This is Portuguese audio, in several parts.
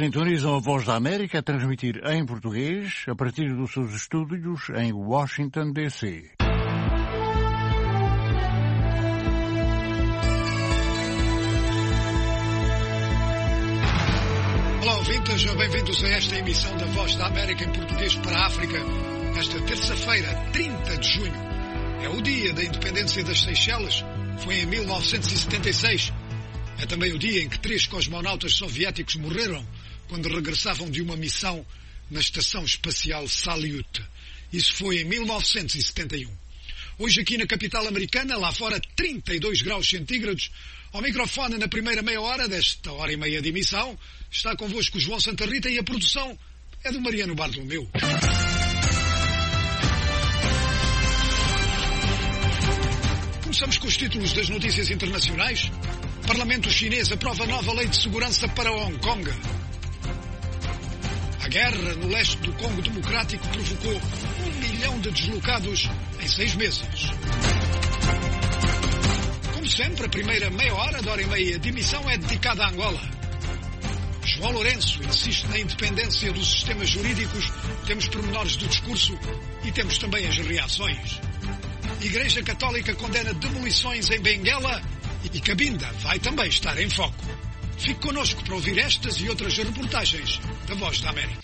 Sintonizam a Voz da América a transmitir em português a partir dos seus estúdios em Washington, D.C. Olá, ouvintes, bem-vindos a esta emissão da Voz da América em português para a África, nesta terça-feira, 30 de junho. É o dia da independência das Seychelles, foi em 1976. É também o dia em que 3 cosmonautas soviéticos morreram quando regressavam de uma missão na Estação Espacial Salyut. Isso foi em 1971. Hoje aqui na capital americana, lá fora 32 graus centígrados. Ao microfone na primeira meia hora desta hora e meia de emissão está convosco João Santa Rita e a produção é do Mariano Bartolomeu. Começamos com os títulos das notícias internacionais. Parlamento chinês aprova nova lei de segurança para Hong Kong. A guerra no leste do Congo Democrático provocou 1 milhão de deslocados em 6 meses. Como sempre, a primeira meia hora, da hora e meia de emissão é dedicada a Angola. João Lourenço insiste na independência dos sistemas jurídicos, temos pormenores do discurso e temos também as reações. Igreja Católica condena demolições em Benguela e Cabinda vai também estar em foco. Fique connosco para ouvir estas e outras reportagens da Voz da América.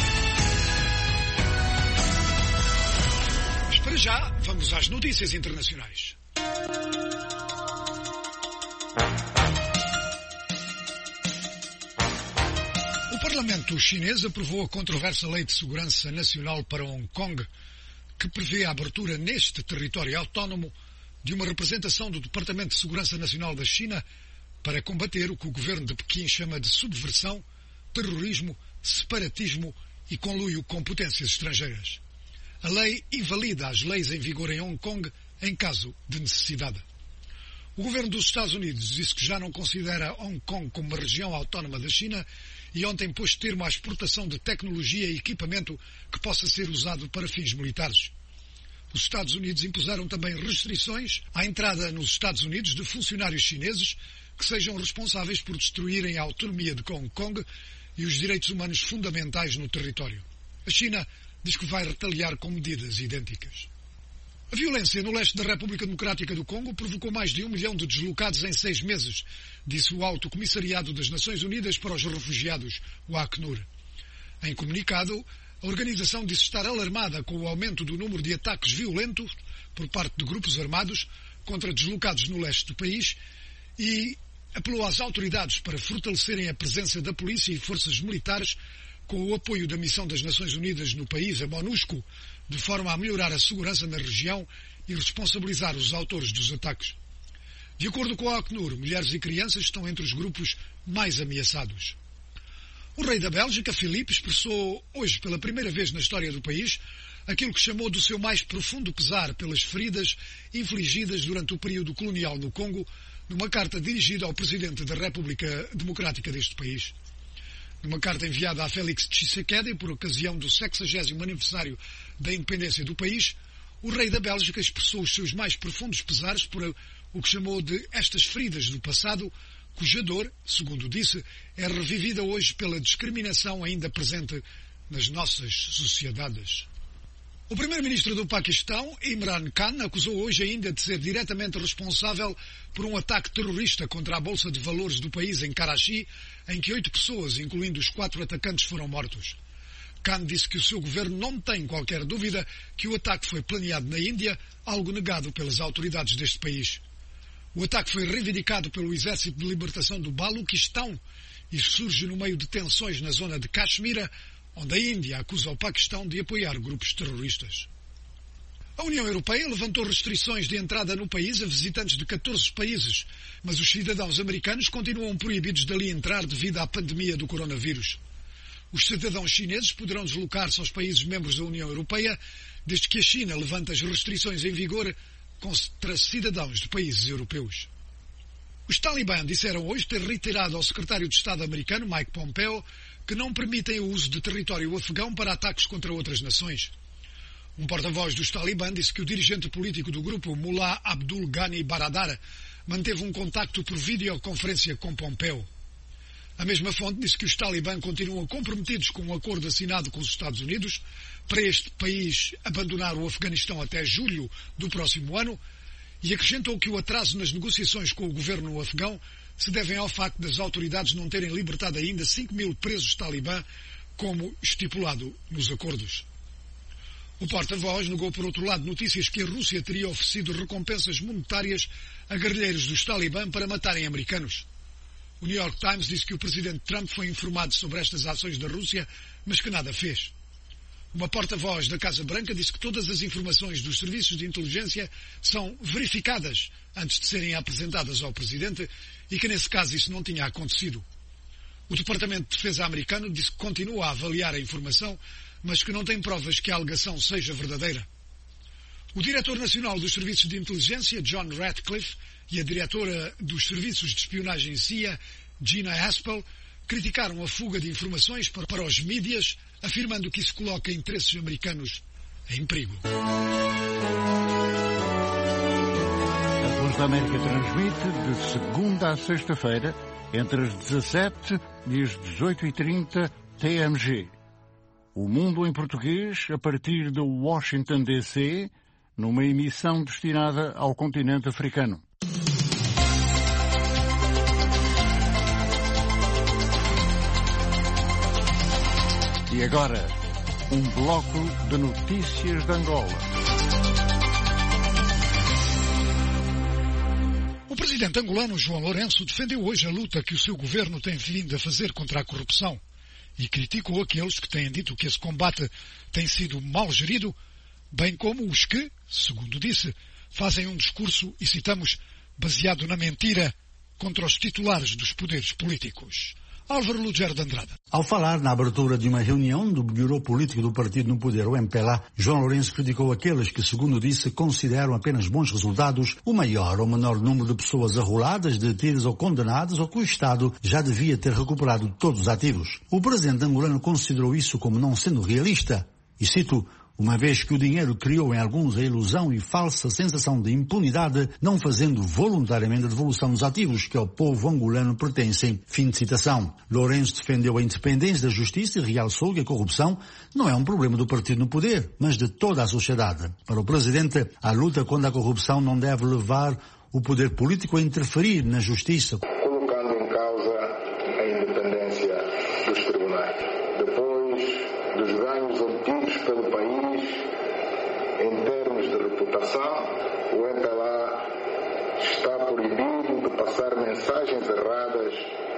Mas para já, vamos às notícias internacionais. O Parlamento chinês aprovou a controversa Lei de Segurança Nacional para Hong Kong, que prevê a abertura neste território autónomo de uma representação do Departamento de Segurança Nacional da China para combater o que o governo de Pequim chama de subversão, terrorismo, separatismo e conluio com potências estrangeiras. A lei invalida as leis em vigor em Hong Kong em caso de necessidade. O governo dos Estados Unidos disse que já não considera Hong Kong como uma região autónoma da China e ontem pôs termo à exportação de tecnologia e equipamento que possa ser usado para fins militares. Os Estados Unidos impuseram também restrições à entrada nos Estados Unidos de funcionários chineses que sejam responsáveis por destruírem a autonomia de Hong Kong e os direitos humanos fundamentais no território. A China diz que vai retaliar com medidas idênticas. A violência no leste da República Democrática do Congo provocou mais de 1 milhão de deslocados em 6 meses, disse o Alto Comissariado das Nações Unidas para os Refugiados, o Acnur. Em comunicado, a organização disse estar alarmada com o aumento do número de ataques violentos por parte de grupos armados contra deslocados no leste do país e apelou às autoridades para fortalecerem a presença da polícia e forças militares com o apoio da Missão das Nações Unidas no país, a MONUSCO, de forma a melhorar a segurança na região e responsabilizar os autores dos ataques. De acordo com a Acnur, mulheres e crianças estão entre os grupos mais ameaçados. O rei da Bélgica, Filipe, expressou hoje pela primeira vez na história do país aquilo que chamou do seu mais profundo pesar pelas feridas infligidas durante o período colonial no Congo, numa carta dirigida ao presidente da República Democrática deste país. Numa carta enviada a Félix Tshisekedi por ocasião do 60º aniversário da independência do país, o rei da Bélgica expressou os seus mais profundos pesares por o que chamou de estas feridas do passado, cuja dor, segundo disse, é revivida hoje pela discriminação ainda presente nas nossas sociedades. O primeiro-ministro do Paquistão, Imran Khan, acusou hoje ainda de ser diretamente responsável por um ataque terrorista contra a Bolsa de Valores do país em Karachi, em que 8 pessoas, incluindo os 4 atacantes, foram mortos. Khan disse que o seu governo não tem qualquer dúvida que o ataque foi planeado na Índia, algo negado pelas autoridades deste país. O ataque foi reivindicado pelo Exército de Libertação do Baluquistão e surge no meio de tensões na zona de Caxemira, onde a Índia acusa o Paquistão de apoiar grupos terroristas. A União Europeia levantou restrições de entrada no país a visitantes de 14 países, mas os cidadãos americanos continuam proibidos de ali entrar devido à pandemia do coronavírus. Os cidadãos chineses poderão deslocar-se aos países membros da União Europeia, desde que a China levante as restrições em vigor contra cidadãos de países europeus. Os talibã disseram hoje ter reiterado ao secretário de Estado americano, Mike Pompeo, que não permitem o uso de território afegão para ataques contra outras nações. Um porta-voz dos talibã disse que o dirigente político do grupo, Mullah Abdul Ghani Baradar, manteve um contacto por videoconferência com Pompeo. A mesma fonte disse que os talibã continuam comprometidos com um acordo assinado com os Estados Unidos para este país abandonar o Afeganistão até julho do próximo ano e acrescentou que o atraso nas negociações com o governo afegão se devem ao facto das autoridades não terem libertado ainda 5.000 presos talibã, como estipulado nos acordos. O porta-voz negou, por outro lado, notícias que a Rússia teria oferecido recompensas monetárias a guerrilheiros dos talibã para matarem americanos. O New York Times disse que o presidente Trump foi informado sobre estas ações da Rússia, mas que nada fez. Uma porta-voz da Casa Branca disse que todas as informações dos serviços de inteligência são verificadas antes de serem apresentadas ao presidente e que, nesse caso, isso não tinha acontecido. O Departamento de Defesa americano disse que continua a avaliar a informação, mas que não tem provas que a alegação seja verdadeira. O diretor nacional dos serviços de inteligência, John Ratcliffe, e a diretora dos serviços de espionagem CIA, Gina Haspel, criticaram a fuga de informações para os mídias, afirmando que isso coloca interesses americanos em perigo. A Voz da América transmite de segunda a sexta-feira, entre as 17 e as 18h30 TMG. O Mundo em Português, a partir de Washington, D.C., numa emissão destinada ao continente africano. E agora, um bloco de notícias de Angola. O presidente angolano João Lourenço defendeu hoje a luta que o seu governo tem vindo a fazer contra a corrupção e criticou aqueles que têm dito que esse combate tem sido mal gerido, bem como os que, segundo disse, fazem um discurso, e citamos, baseado na mentira contra os titulares dos poderes políticos. Álvaro Lugero de Andrade. Ao falar na abertura de uma reunião do Bureau Político do Partido no Poder, o MPLA, João Lourenço criticou aqueles que, segundo disse, consideram apenas bons resultados o maior ou menor número de pessoas arroladas, detidas ou condenadas, ou que o Estado já devia ter recuperado todos os ativos. O presidente angolano considerou isso como não sendo realista, e cito, uma vez que o dinheiro criou em alguns a ilusão e falsa sensação de impunidade, não fazendo voluntariamente a devolução dos ativos que ao povo angolano pertencem. Fim de citação. Lourenço defendeu a independência da justiça e realçou que a corrupção não é um problema do partido no poder, mas de toda a sociedade. Para o presidente, a luta contra a corrupção não deve levar o poder político a interferir na justiça. Colocando em causa a independência dos tribunais. Depois dos ganhos obtidos pelo país, em termos de reputação, o MPLA está proibido de passar mensagens erradas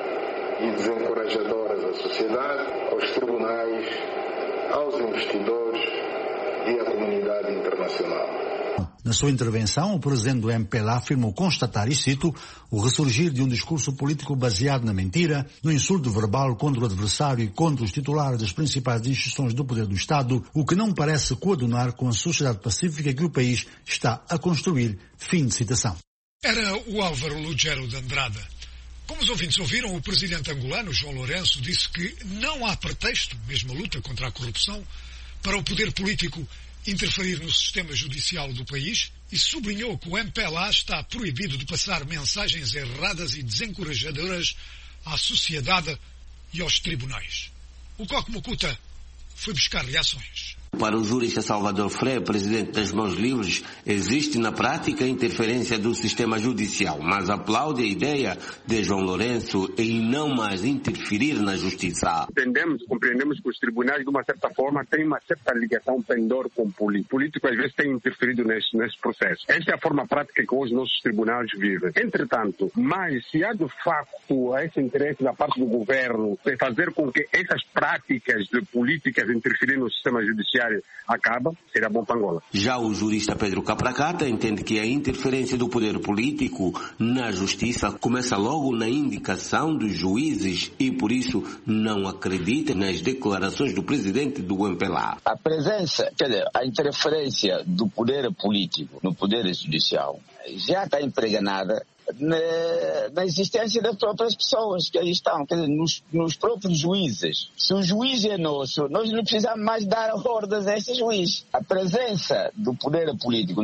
e desencorajadoras à sociedade, aos tribunais, aos investidores e à comunidade internacional. Na sua intervenção, o presidente do MPLA afirmou constatar, e cito, o ressurgir de um discurso político baseado na mentira, no insulto verbal contra o adversário e contra os titulares das principais instituições do poder do Estado, o que não parece coadunar com a sociedade pacífica que o país está a construir. Fim de citação. Era o Álvaro Lugero de Andrade. Como os ouvintes ouviram, o presidente angolano, João Lourenço, disse que não há pretexto, mesmo a luta contra a corrupção, para o poder político interferir no sistema judicial do país e sublinhou que o MPLA está proibido de passar mensagens erradas e desencorajadoras à sociedade e aos tribunais. O Coque Mucuta foi buscar reações. Para o jurista Salvador Freire, presidente das Mãos Livres, existe na prática interferência do sistema judicial, mas aplaude a ideia de João Lourenço em não mais interferir na justiça. Compreendemos que os tribunais, de uma certa forma, têm uma certa ligação pendor com o político. O político, às vezes, tem interferido nesse processo. Esta é a forma prática que hoje nossos tribunais vivem. Entretanto, mas se há de facto esse interesse da parte do governo de fazer com que essas práticas de políticas interferirem no sistema judicial acaba, será bom para Angola. Já o jurista Pedro Capracata entende que a interferência do poder político na justiça começa logo na indicação dos juízes e por isso não acredita nas declarações do presidente do MPLA. A presença, a interferência do poder político no poder judicial já está impregnada na existência das próprias pessoas que aí estão, nos próprios juízes. Se o juiz é nosso, nós não precisamos mais dar ordens a esse juiz. A presença do poder político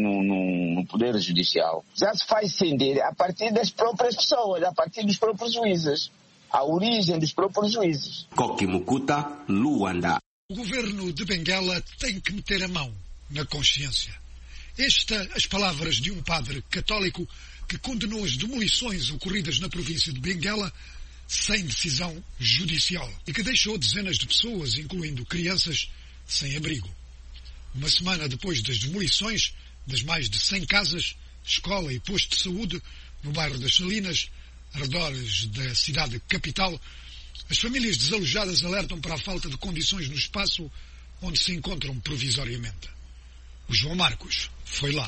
no poder judicial já se faz sentir a partir das próprias pessoas, a partir dos próprios juízes. a origem dos próprios juízes. Kokimukuta, Luanda. O governo de Benguela tem que meter a mão na consciência. As palavras de um padre católico que condenou as demolições ocorridas na província de Benguela sem decisão judicial e que deixou dezenas de pessoas, incluindo crianças, sem abrigo. Uma semana depois das demolições das mais de 100 casas, escola e posto de saúde no bairro das Salinas, arredores da cidade capital, as famílias desalojadas alertam para a falta de condições no espaço onde se encontram provisoriamente. O João Marcos foi lá.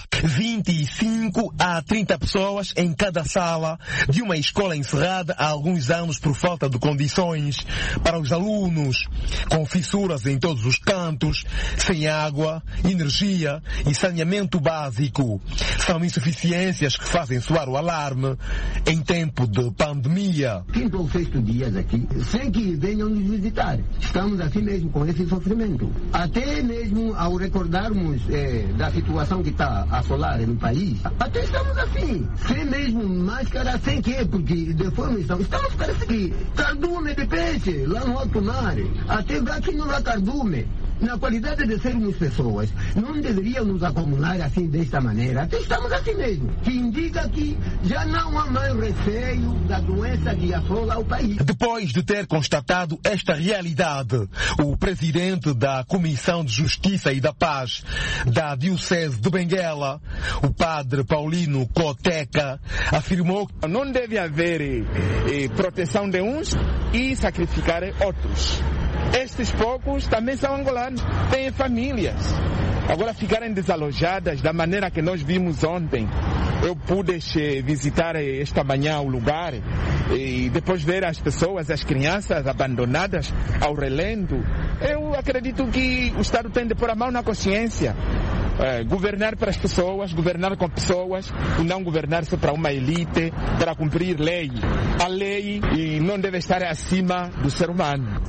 25 a 30 pessoas em cada sala de uma escola encerrada há alguns anos por falta de condições para os alunos, com fissuras em todos os cantos, sem água, energia e saneamento básico. São insuficiências que fazem soar o alarme em tempo de pandemia. 5º ou 6º dias aqui, sem que venham nos visitar. Estamos assim mesmo com esse sofrimento. Até mesmo ao recordarmos da situação que está assolar no país, até estamos assim, sem mesmo máscara, sem quê? Porque depois estamos parece que cardume de peixe lá no alto mar, até aqui no lá cardume. Na qualidade de sermos pessoas, não deveríamos nos acumular assim desta maneira. Até estamos assim mesmo, que indica que já não há mais receio da doença que assola o país. Depois de ter constatado esta realidade, o presidente da Comissão de Justiça e da Paz da Diocese de Benguela, o padre Paulino Coteca, afirmou que não deve haver proteção de uns e sacrificar outros. Estes poucos também são angolanos, têm famílias. Agora ficarem desalojadas da maneira que nós vimos ontem. Eu pude visitar esta manhã o lugar e depois ver as pessoas, as crianças abandonadas ao relento. Eu acredito que o Estado tem de pôr a mão na consciência. Governar para as pessoas, governar com pessoas e não governar só para uma elite, para cumprir lei. A lei não deve estar acima do ser humano.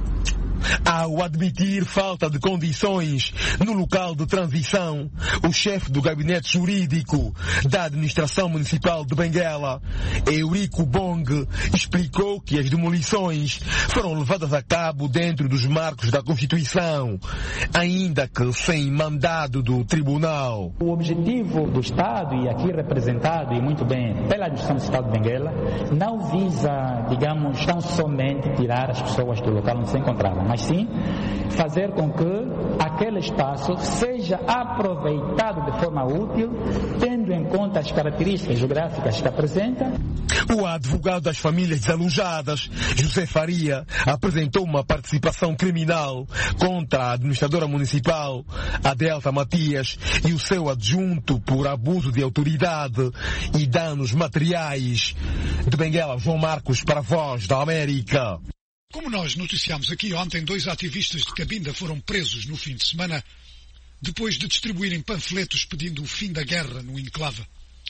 Ao admitir falta de condições no local de transição, o chefe do gabinete jurídico da administração municipal de Benguela, Eurico Bong, explicou que as demolições foram levadas a cabo dentro dos marcos da Constituição, ainda que sem mandado do tribunal. O objetivo do Estado, e aqui representado e muito bem pela administração municipal de Benguela, não visa, digamos, tão somente tirar as pessoas do local onde se encontravam, mas sim fazer com que aquele espaço seja aproveitado de forma útil, tendo em conta as características geográficas que apresenta. O advogado das famílias desalojadas, José Faria, apresentou uma participação criminal contra a administradora municipal, Adelta Matias, e o seu adjunto por abuso de autoridade e danos materiais. De Benguela, João Marcos, para a Voz da América. Como nós noticiámos aqui ontem, 2 ativistas de Cabinda foram presos no fim de semana depois de distribuírem panfletos pedindo o fim da guerra no enclave.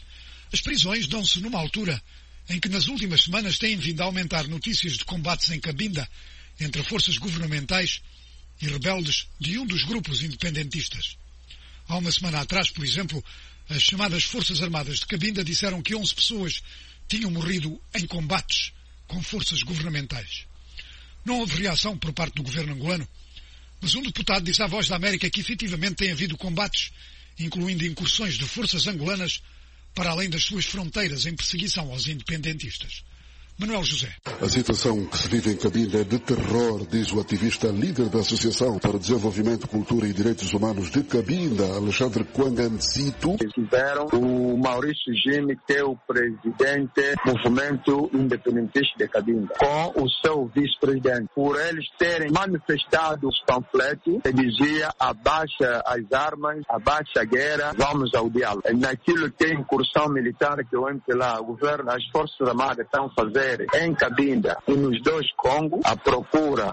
As prisões dão-se numa altura em que nas últimas semanas têm vindo a aumentar notícias de combates em Cabinda entre forças governamentais e rebeldes de um dos grupos independentistas. Há uma semana atrás, por exemplo, as chamadas Forças Armadas de Cabinda disseram que 11 pessoas tinham morrido em combates com forças governamentais. Não houve reação por parte do governo angolano, mas um deputado disse à Voz da América que efetivamente tem havido combates, incluindo incursões de forças angolanas para além das suas fronteiras em perseguição aos independentistas. Manuel José. A situação que se vive em Cabinda é de terror, diz o ativista líder da Associação para o Desenvolvimento, Cultura e Direitos Humanos de Cabinda, Alexandre Kwangancito. Tiveram o Maurício Gime, que é o presidente do Movimento Independentista de Cabinda, com o seu vice-presidente, por eles terem manifestado os panfletos que dizia abaixa as armas, abaixa a guerra, vamos ao diálogo. Naquilo que é incursão militar que o MPLA, o governo, as Forças Armadas estão fazendo em Cabinda e nos 2 Congos, a procura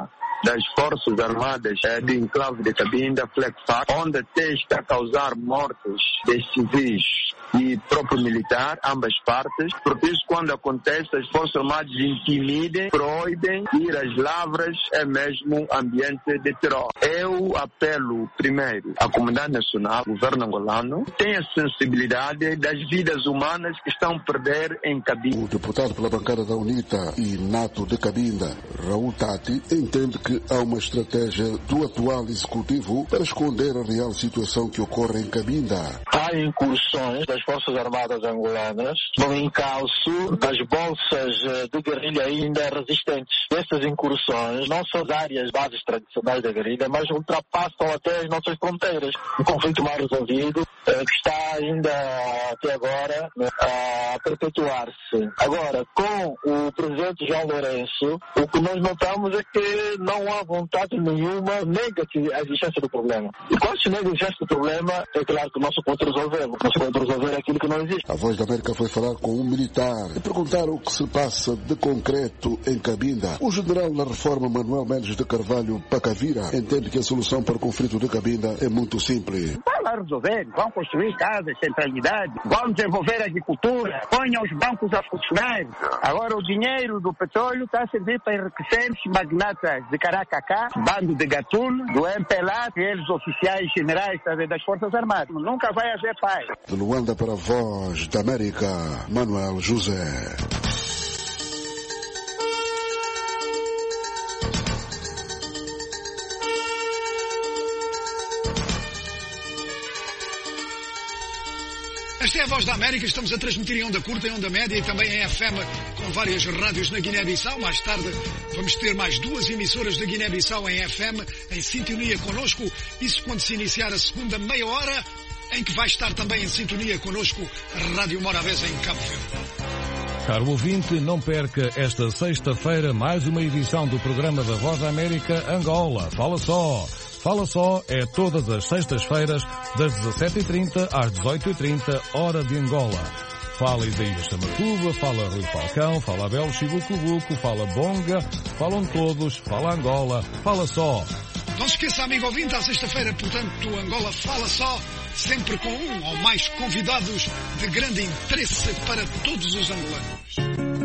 das Forças Armadas do enclave de Cabinda, FLECFAC, onde até está a causar mortes de civis e próprio militar, ambas partes. Por isso, quando acontece, as Forças Armadas intimidem, proíbem ir às lavras, é mesmo ambiente de terror. Eu apelo primeiro à comunidade nacional, ao governo angolano, tenha sensibilidade das vidas humanas que estão a perder em Cabinda. O deputado pela bancada da UNITA e NATO de Cabinda, Raul Tati, entende que há uma estratégia do atual executivo para esconder a real situação que ocorre em Cabinda. Há incursões das Forças Armadas angolanas no encalço das bolsas de guerrilha ainda resistentes. Estas incursões não são as áreas bases tradicionais da guerrilha, mas ultrapassam até as nossas fronteiras. Um conflito mal resolvido que está ainda até agora a perpetuar-se. Agora, com o presidente João Lourenço, o que nós notamos é que não há vontade nenhuma, nega-se a existência do problema. E quando se nega a existência do problema, é claro que não se pode resolvê-lo. Não se pode resolver aquilo que não existe. A Voz da América foi falar com um militar e perguntar o que se passa de concreto em Cabinda. O general da reforma Manuel Mendes de Carvalho Pacavira entende que a solução para o conflito de Cabinda é muito simples. Vai lá resolver, vão construir casas, centralidade, vão desenvolver a agricultura, ponham os bancos a funcionar. Agora o dinheiro do petróleo está a servir para enriquecer os magnatas de Caracacá, bando de gatuno, do MPLA, eles oficiais generais das Forças Armadas. Nunca vai haver paz. De Luanda para a Voz da América, Manuel José. Esta é a Voz da América, estamos a transmitir em onda curta, em onda média e também em FM com várias rádios na Guiné-Bissau. Mais tarde vamos ter mais 2 emissoras da Guiné-Bissau em FM, em sintonia connosco. Isso quando se iniciar a segunda meia hora, em que vai estar também em sintonia connosco a Rádio Morabeza em Cabo Verde. Caro ouvinte, não perca esta sexta-feira mais uma edição do programa da Voz da América Angola. Fala só! Fala Só é todas as sextas-feiras, das 17h30 às 18h30, hora de Angola. Fala Isaías Samatuba, fala Rui Falcão, fala Abel Chibucubuco, fala Bonga, falam todos, fala Angola. Fala Só! Não se esqueça, amigo ouvinte, à sexta-feira, portanto, Angola Fala Só, sempre com um ou mais convidados de grande interesse para todos os angolanos.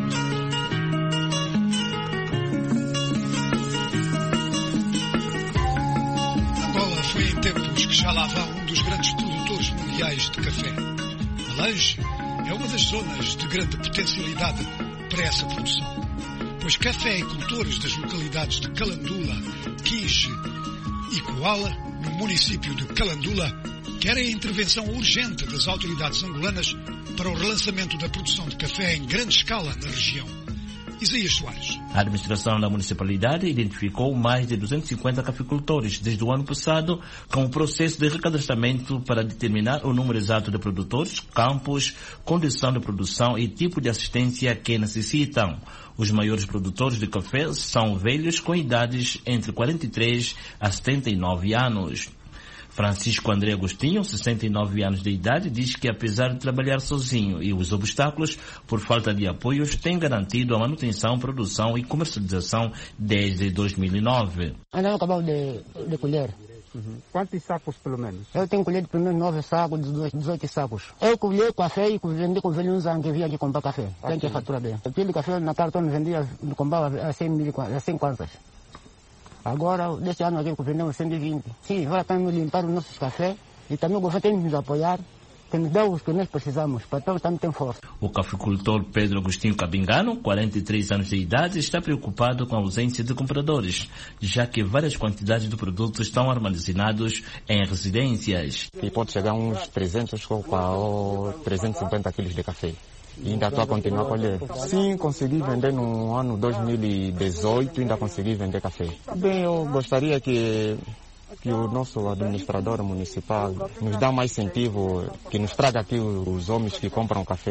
Foi em tempos que já lá vá um dos grandes produtores mundiais de café. Malange é uma das zonas de grande potencialidade para essa produção, pois cafeicultores das localidades de Calandula, Quinche e Coala, no município de Calandula, querem a intervenção urgente das autoridades angolanas para o relançamento da produção de café em grande escala na região. Isaías Soares. A administração da municipalidade identificou mais de 250 cafeicultores desde o ano passado com o processo de recadastramento para determinar o número exato de produtores, campos, condição de produção e tipo de assistência que necessitam. Os maiores produtores de café são velhos com idades entre 43 a 79 anos. Francisco André Agostinho, 69 anos de idade, diz que apesar de trabalhar sozinho e os obstáculos por falta de apoios, tem garantido a manutenção, produção e comercialização desde 2009. Ainda não acabamos de colher. Quantos sacos pelo menos? Eu tenho colhido pelo menos 9 sacos, 18 sacos. Eu colhi café e vendi com velhos anos que vinha aqui comprar café. Tem que faturar bem. O quilo de café na cartão vendia, comprava a 100 kwanzas. Agora, deste ano aqui, vendemos 120. Sim, vale a pena limpar os nossos cafés e também o governo tem que nos apoiar, que nos dá os que nós precisamos, para todos também ter força. O cafeicultor Pedro Agostinho Cabingano, 43 anos de idade, está preocupado com a ausência de compradores, já que várias quantidades de produtos estão armazenados em residências. E pode chegar a uns 300 ou 350 quilos de café. E ainda estou a continuar a colher. Sim, consegui vender no ano 2018, ainda consegui vender café. Bem, eu gostaria que o nosso administrador municipal nos dá mais incentivo, que nos traga aqui os homens que compram café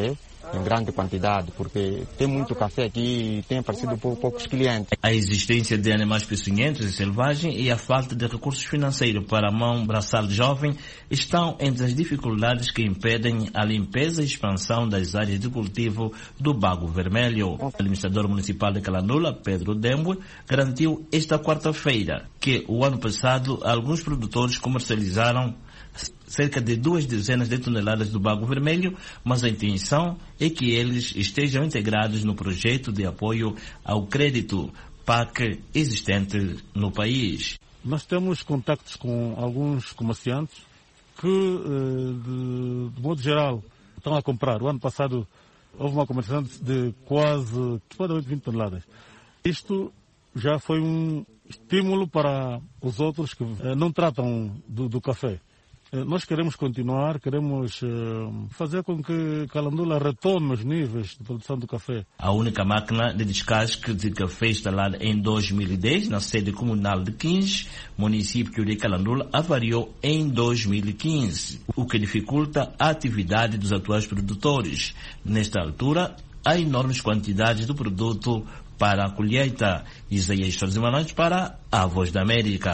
em grande quantidade, porque tem muito café aqui e tem aparecido poucos clientes. A existência de animais peçonhentos e selvagens e a falta de recursos financeiros para a mão braçal jovem estão entre as dificuldades que impedem a limpeza e expansão das áreas de cultivo do Bago Vermelho. O administrador municipal de Calandula, Pedro Dembwe, garantiu esta quarta-feira que o ano passado alguns produtores comercializaram cerca de 2 dezenas de toneladas do Bago Vermelho, mas a intenção é que eles estejam integrados no projeto de apoio ao crédito PAC existente no país. Nós temos contactos com alguns comerciantes que, de modo geral, estão a comprar. O ano passado houve uma comerciante de quase 20 toneladas. Isto já foi um estímulo para os outros que não tratam do café. Nós queremos continuar, queremos fazer com que Calandula retome os níveis de produção do café. A única máquina de descasque de café instalada em 2010 na sede comunal de Quins, município de Calandula, avariou em 2015, o que dificulta a atividade dos atuais produtores. Nesta altura, há enormes quantidades do produto para a colheita. Isaías Sorzimanotes para a Voz da América.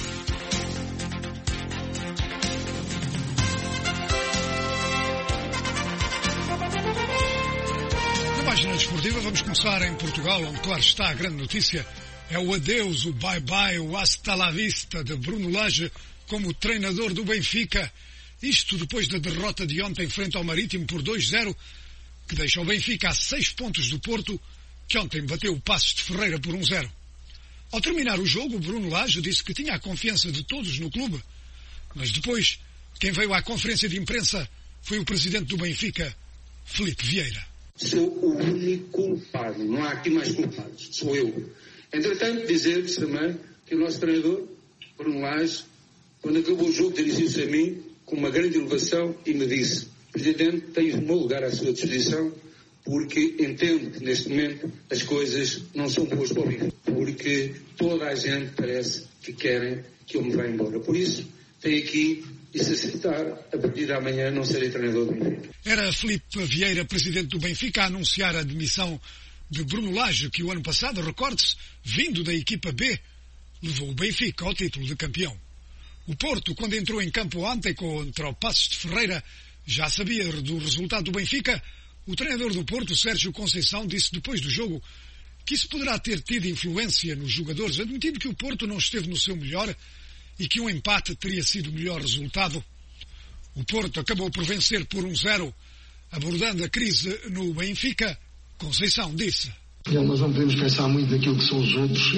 Página desportiva, vamos começar em Portugal, onde, claro está, a grande notícia é o adeus, o bye-bye, o hasta la vista de Bruno Lage como treinador do Benfica. Isto depois da derrota de ontem frente ao Marítimo por 2-0, que deixa o Benfica a 6 pontos do Porto, que ontem bateu o Passos de Ferreira por 1-0. Ao terminar o jogo, o Bruno Lage disse que tinha a confiança de todos no clube, mas depois, quem veio à conferência de imprensa foi o presidente do Benfica, Filipe Vieira. Sou o único culpado, não há aqui mais culpados, sou eu. Entretanto, dizer-vos também que o nosso treinador, Bruno Lage, quando acabou o jogo, dirigiu-se a mim com uma grande elevação e me disse: Presidente, tens o meu lugar à sua disposição, porque entendo que neste momento as coisas não são boas para o Benfica, porque toda a gente parece que querem que eu me vá embora. Por isso, tenho aqui, e se aceitar, a partir de amanhã não serei treinador do Benfica. Era Filipe Vieira, presidente do Benfica, a anunciar a demissão de Bruno Lage, que o ano passado, recorde-se, vindo da equipa B, levou o Benfica ao título de campeão. O Porto, quando entrou em campo ontem contra o Passos de Ferreira, já sabia do resultado do Benfica. O treinador do Porto, Sérgio Conceição, disse depois do jogo que isso poderá ter tido influência nos jogadores, admitindo que o Porto não esteve no seu melhor e que um empate teria sido o melhor resultado. O Porto acabou por vencer por 1-0. Abordando a crise no Benfica, Conceição disse: Nós não podemos pensar muito naquilo que são os outros,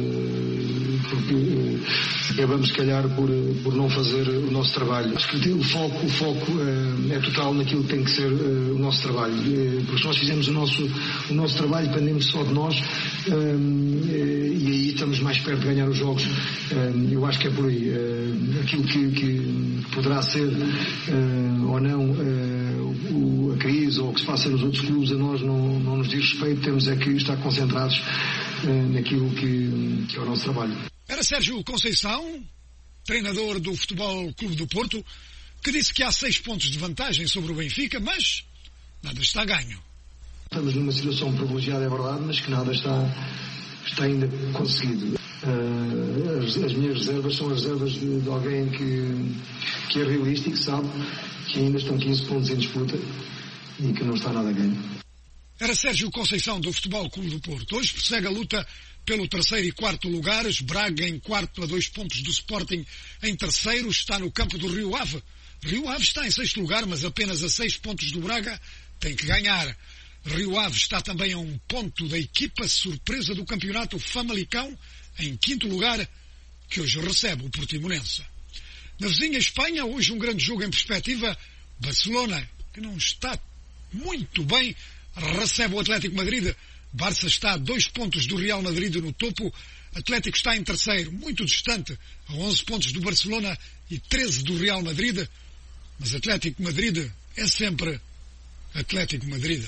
porque acabamos, se calhar, por não fazer o nosso trabalho. Acho que o foco é total naquilo que tem que ser o nosso trabalho. Porque se nós fizermos o nosso trabalho, dependemos só de nós, e aí estamos mais perto de ganhar os jogos. Eu acho que é por aí. Aquilo que poderá ser ou não a crise ou o que se passa nos outros clubes, a nós não nos diz respeito. Temos é que estar concentrados naquilo que é o nosso trabalho. Era Sérgio Conceição, treinador do Futebol Clube do Porto, que disse que há 6 pontos de vantagem sobre o Benfica, mas nada está ganho. Estamos numa situação privilegiada, é verdade, mas que nada está ainda conseguido. As minhas reservas são as reservas de alguém que é realista e que sabe que ainda estão 15 pontos em disputa e que não está nada a ganho. Era Sérgio Conceição, do Futebol Clube do Porto. Hoje persegue a luta pelo 3º e 4º lugares. Braga em 4º a 2 pontos do Sporting. Em 3º está no campo do Rio Ave. Rio Ave está em 6º lugar, mas apenas a 6 pontos do Braga. Tem que ganhar. Rio Ave está também a 1 ponto da equipa surpresa do campeonato, Famalicão, em 5º lugar, que hoje recebe o Portimonense. Na vizinha Espanha, hoje um grande jogo em perspectiva. Barcelona, que não está muito bem, recebe o Atlético Madrid. Barça está a 2 pontos do Real Madrid no topo. Atlético está em 3º, muito distante, a 11 pontos do Barcelona e 13 do Real Madrid. Mas Atlético Madrid é sempre Atlético Madrid.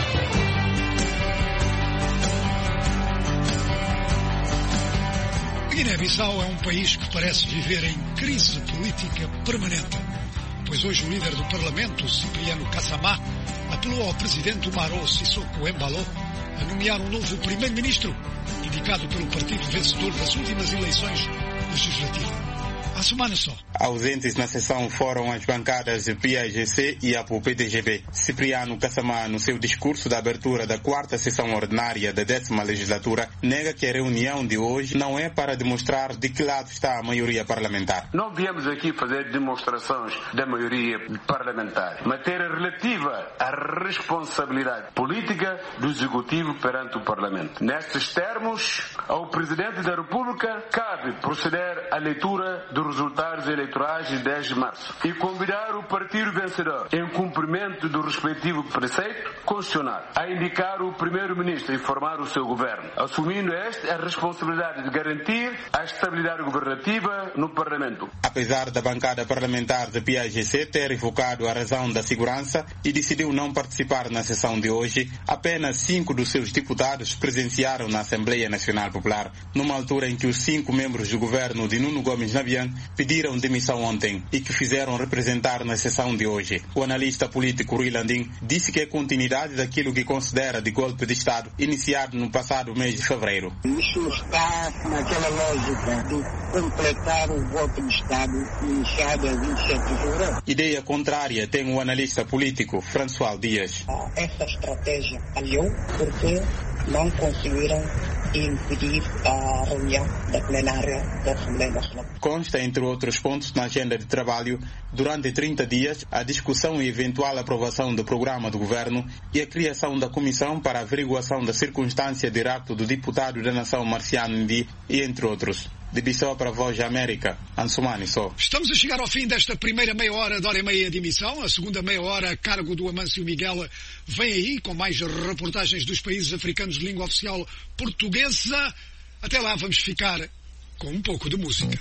A Guiné-Bissau é um país que parece viver em crise política permanente, pois hoje o líder do Parlamento, Cipriano Kassamá, apelou ao presidente Umaro Sissoko Embalo a nomear um novo primeiro-ministro, indicado pelo partido vencedor das últimas eleições legislativas. A semana só. Ausentes na sessão foram as bancadas de PAGC e a PDGB. Cipriano Kassamá, no seu discurso da abertura da 4ª sessão ordinária da 10ª legislatura, nega que a reunião de hoje não é para demonstrar de que lado está a maioria parlamentar. Não viemos aqui fazer demonstrações da maioria parlamentar. Matéria relativa à responsabilidade política do Executivo perante o Parlamento. Nestes termos, ao Presidente da República cabe proceder à leitura dos resultados eleitorais de 10 de março e convidar o partido vencedor, em cumprimento do respectivo preceito constitucional, a indicar o primeiro-ministro e formar o seu governo, assumindo esta a responsabilidade de garantir a estabilidade governativa no Parlamento. Apesar da bancada parlamentar da PAGC ter invocado a razão da segurança e decidiu não participar na sessão de hoje, apenas 5 dos seus deputados presenciaram na Assembleia Nacional Popular, numa altura em que os 5 membros do governo de Nuno Gomes Nabian pediram demissão ontem e que fizeram representar na sessão de hoje. O analista político Rui Landim disse que é continuidade daquilo que considera de golpe de Estado iniciado no passado mês de fevereiro. Isso está naquela lógica de completar o golpe de Estado iniciado a 27 de fevereiro. Ideia contrária tem o analista político François Dias. Essa estratégia falhou porque não conseguiram impedir a reunião da plenária da Assembleia Nacional. Consta, entre outros pontos, na agenda de trabalho, durante 30 dias, a discussão e eventual aprovação do programa do governo e a criação da comissão para a averiguação da circunstância de rapto do deputado da nação Marciano Ndi e entre outros. De Bissau para a Voz da América, Ansumani só. Estamos a chegar ao fim desta primeira meia hora de hora e meia de emissão. A segunda meia hora, a cargo do Amâncio Miguel, vem aí com mais reportagens dos países africanos de língua oficial portuguesa. Até lá vamos ficar com um pouco de música.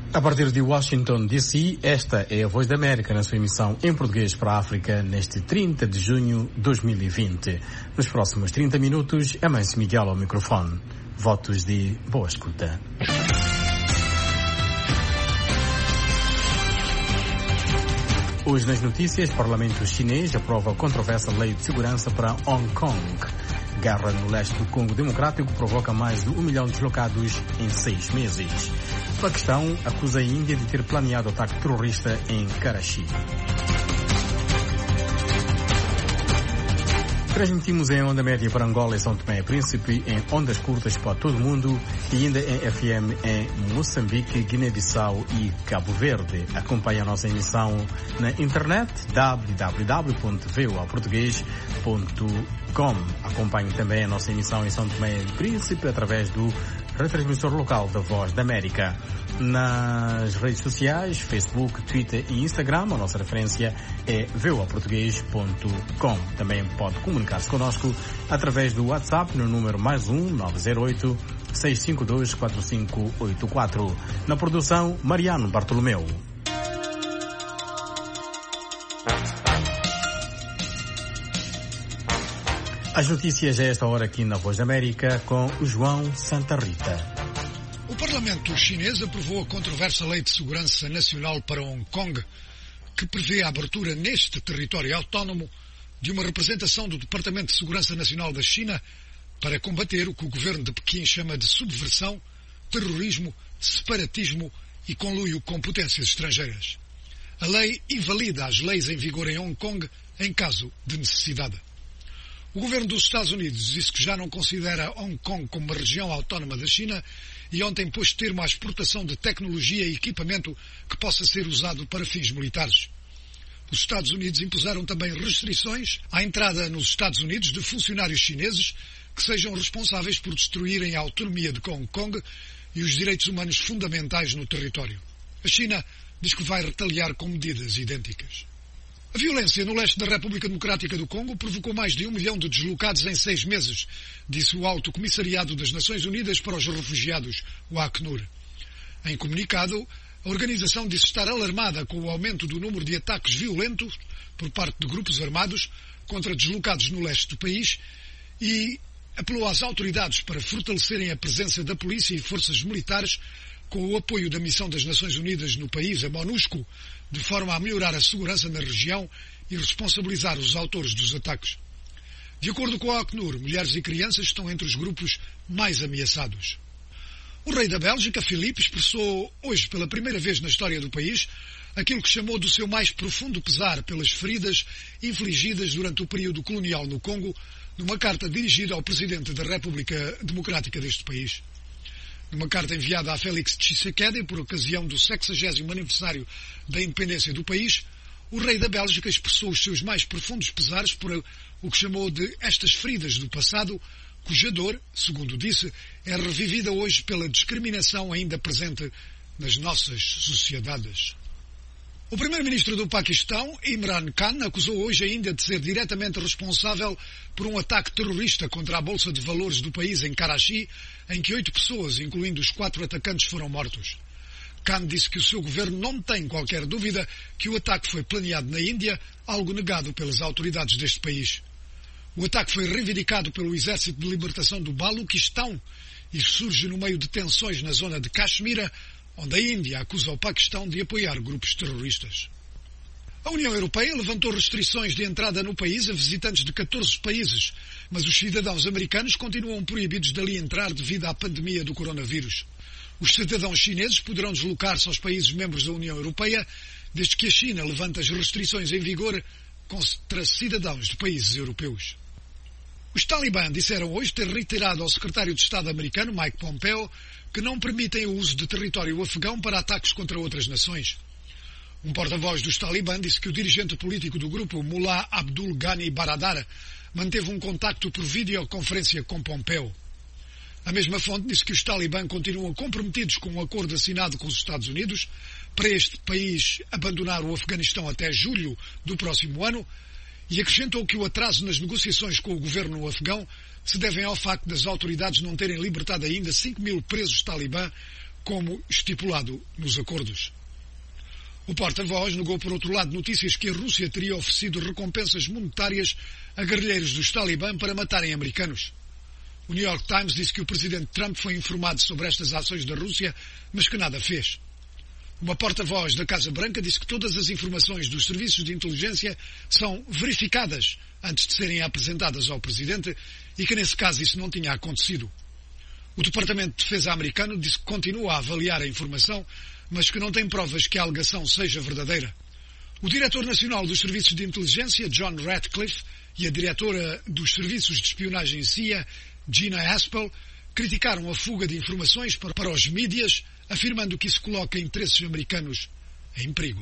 A partir de Washington, D.C., esta é a Voz da América na sua emissão em português para a África neste 30 de junho de 2020. Nos próximos 30 minutos, é Mâncio Miguel ao microfone. Votos de boa escuta. Hoje nas notícias, Parlamento chinês aprova a controversa lei de segurança para Hong Kong. Guerra no leste do Congo Democrático provoca mais de 1 milhão de deslocados em 6 meses. Paquistão acusa a Índia de ter planeado ataque terrorista em Karachi. Transmitimos em onda média para Angola e São Tomé e Príncipe, em ondas curtas para todo o mundo e ainda em FM em Moçambique, Guiné-Bissau e Cabo Verde. Acompanhe a nossa emissão na internet www.voaportugues.com. Acompanhe também a nossa emissão em São Tomé e Príncipe através do retransmissor local da Voz da América. Nas redes sociais, Facebook, Twitter e Instagram, a nossa referência é voaportugues.com. Também pode comunicar-se connosco através do WhatsApp no número +1 908 652 4584. Na produção, Mariano Bartolomeu. As notícias a esta hora aqui na Voz da América com o João Santa Rita. O Parlamento chinês aprovou a controversa Lei de Segurança Nacional para Hong Kong, que prevê a abertura neste território autónomo de uma representação do Departamento de Segurança Nacional da China para combater o que o governo de Pequim chama de subversão, terrorismo, separatismo e conluio com potências estrangeiras. A lei invalida as leis em vigor em Hong Kong em caso de necessidade. O governo dos Estados Unidos disse que já não considera Hong Kong como uma região autónoma da China e ontem pôs termo à exportação de tecnologia e equipamento que possa ser usado para fins militares. Os Estados Unidos impuseram também restrições à entrada nos Estados Unidos de funcionários chineses que sejam responsáveis por destruírem a autonomia de Hong Kong e os direitos humanos fundamentais no território. A China diz que vai retaliar com medidas idênticas. A violência no leste da República Democrática do Congo provocou mais de 1 milhão de deslocados em 6 meses, disse o Alto Comissariado das Nações Unidas para os Refugiados, o Acnur. Em comunicado, a organização disse estar alarmada com o aumento do número de ataques violentos por parte de grupos armados contra deslocados no leste do país e apelou às autoridades para fortalecerem a presença da polícia e forças militares com o apoio da Missão das Nações Unidas no país, a MONUSCO, de forma a melhorar a segurança na região e responsabilizar os autores dos ataques. De acordo com a Acnur, mulheres e crianças estão entre os grupos mais ameaçados. O rei da Bélgica, Filipe, expressou hoje pela primeira vez na história do país aquilo que chamou do seu mais profundo pesar pelas feridas infligidas durante o período colonial no Congo, numa carta dirigida ao presidente da República Democrática deste país. Numa carta enviada a Félix Tshisekedi por ocasião do 60º aniversário da independência do país, o rei da Bélgica expressou os seus mais profundos pesares por o que chamou de estas feridas do passado, cuja dor, segundo disse, é revivida hoje pela discriminação ainda presente nas nossas sociedades. O primeiro-ministro do Paquistão, Imran Khan, acusou hoje ainda de ser diretamente responsável por um ataque terrorista contra a Bolsa de Valores do país em Karachi, em que 8 pessoas, incluindo os 4 atacantes, foram mortos. Khan disse que o seu governo não tem qualquer dúvida que o ataque foi planeado na Índia, algo negado pelas autoridades deste país. O ataque foi reivindicado pelo Exército de Libertação do Baluquistão e surge no meio de tensões na zona de Caxemira, onde a Índia acusa o Paquistão de apoiar grupos terroristas. A União Europeia levantou restrições de entrada no país a visitantes de 14 países, mas os cidadãos americanos continuam proibidos de ali entrar devido à pandemia do coronavírus. Os cidadãos chineses poderão deslocar-se aos países membros da União Europeia, desde que a China levante as restrições em vigor contra cidadãos de países europeus. Os talibã disseram hoje ter reiterado ao secretário de Estado americano, Mike Pompeo, que não permitem o uso de território afegão para ataques contra outras nações. Um porta-voz dos talibã disse que o dirigente político do grupo, Mullah Abdul Ghani Baradar, manteve um contacto por videoconferência com Pompeo. A mesma fonte disse que os talibã continuam comprometidos com um acordo assinado com os Estados Unidos para este país abandonar o Afeganistão até julho do próximo ano e acrescentou que o atraso nas negociações com o governo afegão se devem ao facto das autoridades não terem libertado ainda 5.000 presos talibã como estipulado nos acordos. O porta-voz negou, por outro lado, notícias que a Rússia teria oferecido recompensas monetárias a guerrilheiros dos Talibã para matarem americanos. O New York Times disse que o presidente Trump foi informado sobre estas ações da Rússia, mas que nada fez. Uma porta-voz da Casa Branca disse que todas as informações dos serviços de inteligência são verificadas antes de serem apresentadas ao presidente e que, nesse caso, isso não tinha acontecido. O Departamento de Defesa americano disse que continua a avaliar a informação, mas que não tem provas que a alegação seja verdadeira. O diretor nacional dos serviços de inteligência, John Ratcliffe, e a diretora dos serviços de espionagem CIA, Gina Haspel, criticaram a fuga de informações para os mídias, afirmando que isso coloca interesses americanos em perigo.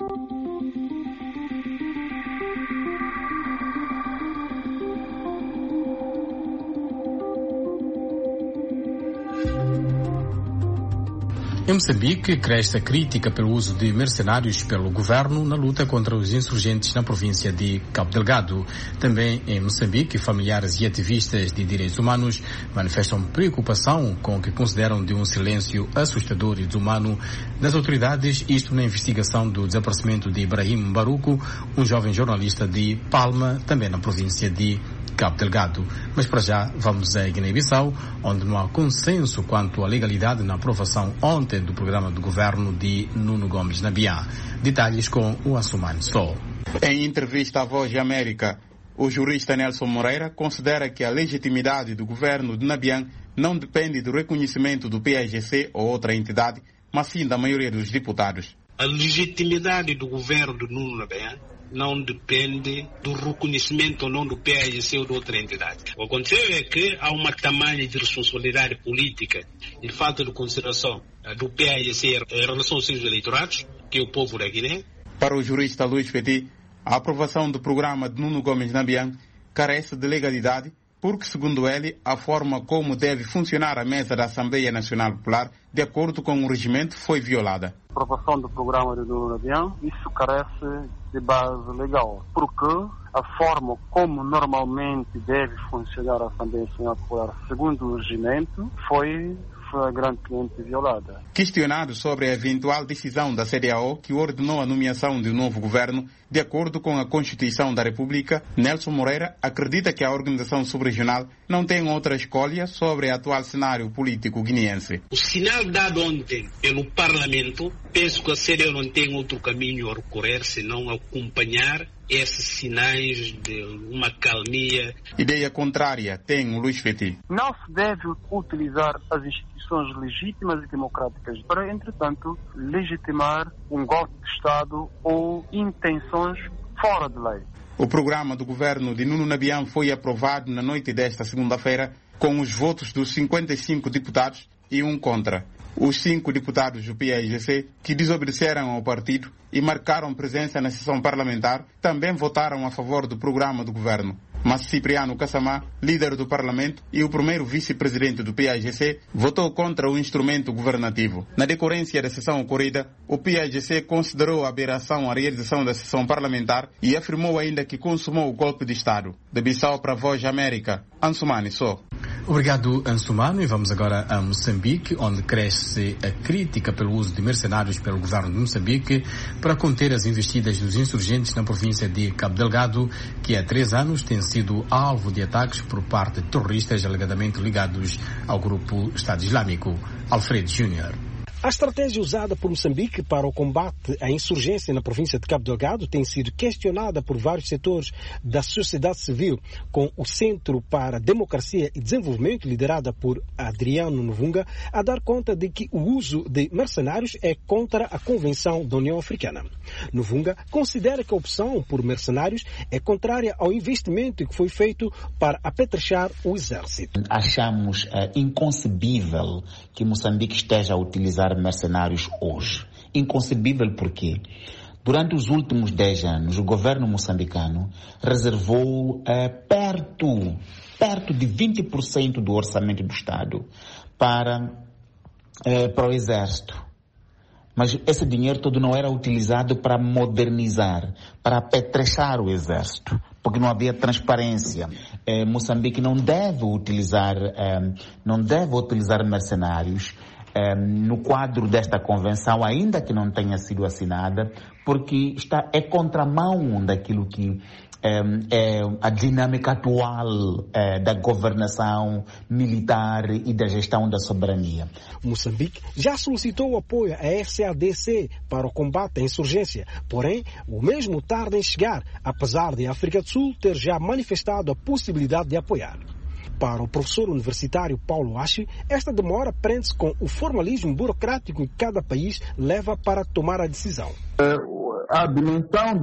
Em Moçambique, cresce a crítica pelo uso de mercenários pelo governo na luta contra os insurgentes na província de Cabo Delgado. Também em Moçambique, familiares e ativistas de direitos humanos manifestam preocupação com o que consideram de um silêncio assustador e desumano das autoridades, isto na investigação do desaparecimento de Ibrahim Baruco, um jovem jornalista de Palma, também na província de Cabo Delgado. Mas para já vamos a Guiné-Bissau, onde não há consenso quanto à legalidade na aprovação ontem do programa do governo de Nuno Gomes Nabian. Detalhes com o Assumani Só. Em entrevista à Voz de América, o jurista Nelson Moreira considera que a legitimidade do governo de Nabian não depende do reconhecimento do PAIGC ou outra entidade, mas sim da maioria dos deputados. A legitimidade do governo de Nuno Nabian não depende do reconhecimento ou não do PAIGC ou de outra entidade. O que aconteceu é que há uma tamanha de responsabilidade política e de falta de consideração do PAIGC em relação aos seus eleitorados, que é o povo da Guiné. Para o jurista Luís Petit, a aprovação do programa de Nuno Gomes Nabian carece de legalidade porque, segundo ele, a forma como deve funcionar a mesa da Assembleia Nacional Popular, de acordo com o regimento, foi violada. A aprovação do programa de Nuno Nabian, isso carece de base legal, porque a forma como normalmente deve funcionar a Assembleia Nacional Popular, segundo o regimento, foi flagrantemente violada. Questionado sobre a eventual decisão da CEDEAO que ordenou a nomeação de um novo governo, de acordo com a Constituição da República, Nelson Moreira acredita que a organização subregional não tem outra escolha sobre o atual cenário político guineense. O sinal dado ontem pelo Parlamento, penso que a CEDEAO não tem outro caminho a recorrer senão acompanhar esses sinais de uma calmia. Ideia contrária tem o Luís Petit. Não se deve utilizar as instituições legítimas e democráticas para, entretanto, legitimar um golpe de Estado ou intenções fora de lei. O programa do governo de Nuno Nabian foi aprovado na noite desta segunda-feira com os votos dos 55 deputados e um contra. Os 5 deputados do PAIGC que desobedeceram ao partido e marcaram presença na sessão parlamentar também votaram a favor do programa do governo. Mas Cipriano Kassamá, líder do Parlamento e o primeiro vice-presidente do PAIGC, votou contra o instrumento governativo. Na decorrência da sessão ocorrida, o PAIGC considerou a aberração a realização da sessão parlamentar e afirmou ainda que consumou o golpe de Estado. De Bissau para a Voz de América, Ansumani Só. Obrigado, Ansumano. E vamos agora a Moçambique, onde cresce a crítica pelo uso de mercenários pelo governo de Moçambique para conter as investidas dos insurgentes na província de Cabo Delgado, que há 3 anos tem sido alvo de ataques por parte de terroristas alegadamente ligados ao grupo Estado Islâmico. Alfredo Júnior. A estratégia usada por Moçambique para o combate à insurgência na província de Cabo Delgado tem sido questionada por vários setores da sociedade civil, com o Centro para a Democracia e Desenvolvimento, liderada por Adriano Novunga, a dar conta de que o uso de mercenários é contra a Convenção da União Africana. Novunga considera que a opção por mercenários é contrária ao investimento que foi feito para apetrechar o exército. Achamos inconcebível que Moçambique esteja a utilizar mercenários hoje. Inconcebível porque durante os últimos 10 anos o governo moçambicano reservou perto de 20% do orçamento do Estado para o exército. Mas esse dinheiro todo não era utilizado para modernizar, para apetrechar o exército, porque não havia transparência. Moçambique não deve utilizar mercenários no quadro desta convenção, ainda que não tenha sido assinada, porque é contramão daquilo que é a dinâmica atual da governação militar e da gestão da soberania. Moçambique já solicitou o apoio à SADC para o combate à insurgência, porém o mesmo tarda em chegar, apesar de a África do Sul ter já manifestado a possibilidade de apoiar. Para o professor universitário Paulo Ashi, esta demora prende-se com o formalismo burocrático que cada país leva para tomar a decisão. A dimensão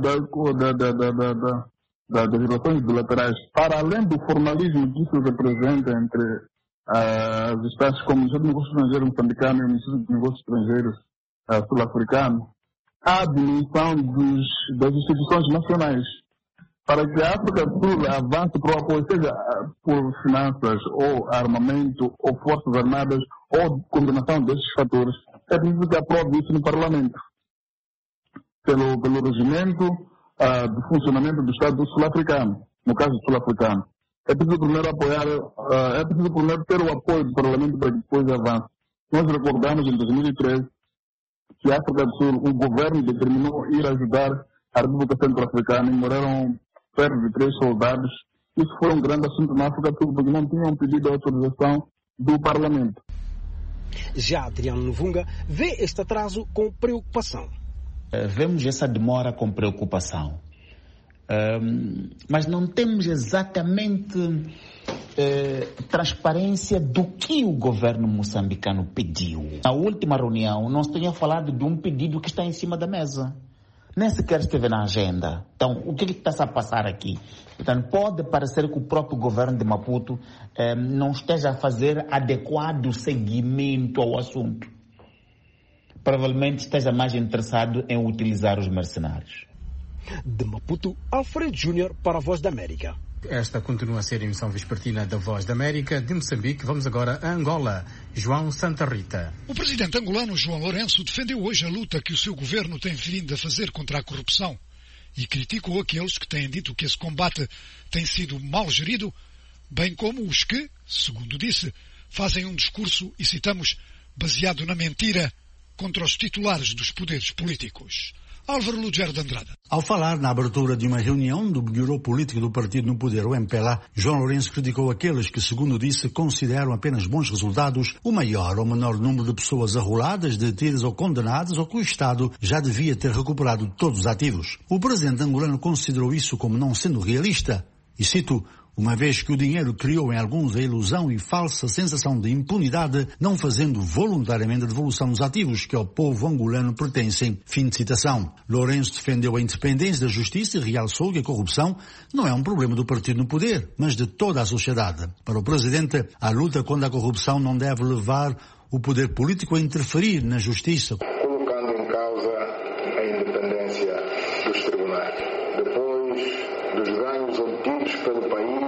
das relações bilaterais, para além do formalismo que isso representa entre as espécies como o Ministério dos Negócios Estrangeiros moçambicano e o Ministério dos Negócios Estrangeiros sul-africano, há a dimensão das instituições nacionais. Para que a África do Sul avance para o apoio, seja por finanças, ou armamento, ou forças armadas, ou combinação desses fatores, é preciso que aprove isso no Parlamento. Pelo regimento do funcionamento do Estado sul-africano, no caso sul-africano. É preciso primeiro ter o apoio do Parlamento para que depois avance. Nós recordamos em 2013 que a África do Sul, o governo determinou ir ajudar a República Centro-Africana e morreram perto de 3 soldados. Isso foi um grande assunto na África do Sul, porque não tinham pedido a autorização do Parlamento. Já Adriano Novunga vê este atraso com preocupação. Vemos essa demora com preocupação, mas não temos exatamente transparência do que o governo moçambicano pediu. Na última reunião não se tinha falado de um pedido que está em cima da mesa, nem sequer esteve na agenda. Então, o que está a passar aqui? Então, pode parecer que o próprio governo de Maputo não esteja a fazer adequado seguimento ao assunto. Provavelmente esteja mais interessado em utilizar os mercenários. De Maputo, Alfredo Júnior para a Voz da América. Esta continua a ser a emissão vespertina da Voz da América. De Moçambique, vamos agora a Angola. João Santa Rita. O presidente angolano João Lourenço defendeu hoje a luta que o seu governo tem vindo a fazer contra a corrupção e criticou aqueles que têm dito que esse combate tem sido mal gerido, bem como os que, segundo disse, fazem um discurso, e citamos, baseado na mentira, contra os titulares dos poderes políticos. Álvaro Lugero de Andrade. Ao falar na abertura de uma reunião do Bureau Político do Partido no Poder, o MPLA, João Lourenço criticou aqueles que, segundo disse, consideram apenas bons resultados o maior ou menor número de pessoas arroladas, detidas ou condenadas, ou que o Estado já devia ter recuperado todos os ativos. O presidente angolano considerou isso como não sendo realista, e cito: uma vez que o dinheiro criou em alguns a ilusão e falsa sensação de impunidade, não fazendo voluntariamente a devolução dos ativos que ao povo angolano pertencem. Fim de citação. Lourenço defendeu a independência da justiça e realçou que a corrupção não é um problema do partido no poder, mas de toda a sociedade. Para o presidente, a luta contra a corrupção não deve levar o poder político a interferir na justiça. Colocando em causa a independência dos tribunais. Depois dos ganhos obtidos pelo país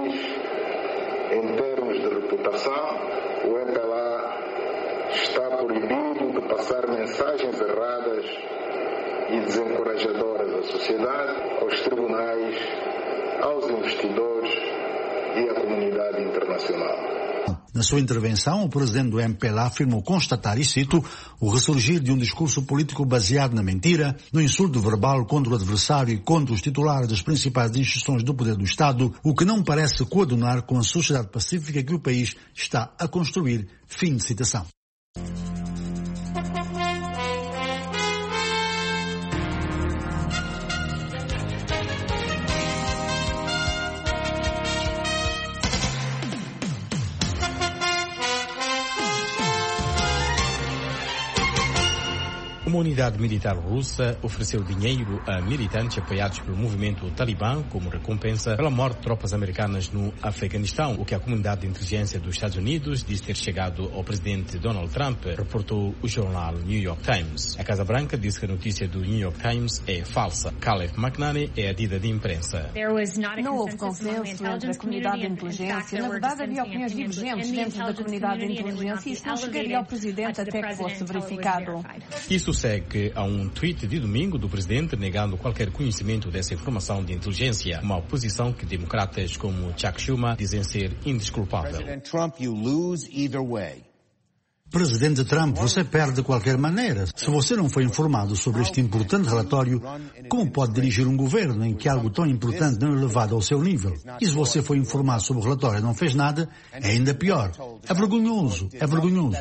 em termos de reputação, o MPLA está proibido de passar mensagens erradas e desencorajadoras à sociedade, aos tribunais, aos investidores e à comunidade internacional. Na sua intervenção, o presidente do MPLA afirmou constatar, e cito, o ressurgir de um discurso político baseado na mentira, no insulto verbal contra o adversário e contra os titulares das principais instituições do poder do Estado, o que não parece coadunar com a sociedade pacífica que o país está a construir. Fim de citação. Uma unidade militar russa ofereceu dinheiro a militantes apoiados pelo movimento Talibã como recompensa pela morte de tropas americanas no Afeganistão, o que a comunidade de inteligência dos Estados Unidos disse ter chegado ao presidente Donald Trump, reportou o jornal New York Times. A Casa Branca disse que a notícia do New York Times é falsa. Caleb McNanny é a dita de imprensa. Não houve consenso entre a comunidade de inteligência. Na verdade, havia opiniões divergentes dentro da comunidade de inteligência e isso não chegaria ao presidente até que fosse verificado. Isso segue a um tweet de domingo do presidente negando qualquer conhecimento dessa informação de inteligência, uma posição que democratas como Chuck Schumer dizem ser indesculpável. Presidente Trump, você perde de qualquer maneira. Se você não foi informado sobre este importante relatório, como pode dirigir um governo em que algo tão importante não é levado ao seu nível? E se você foi informado sobre o relatório e não fez nada, é ainda pior. É vergonhoso, é vergonhoso.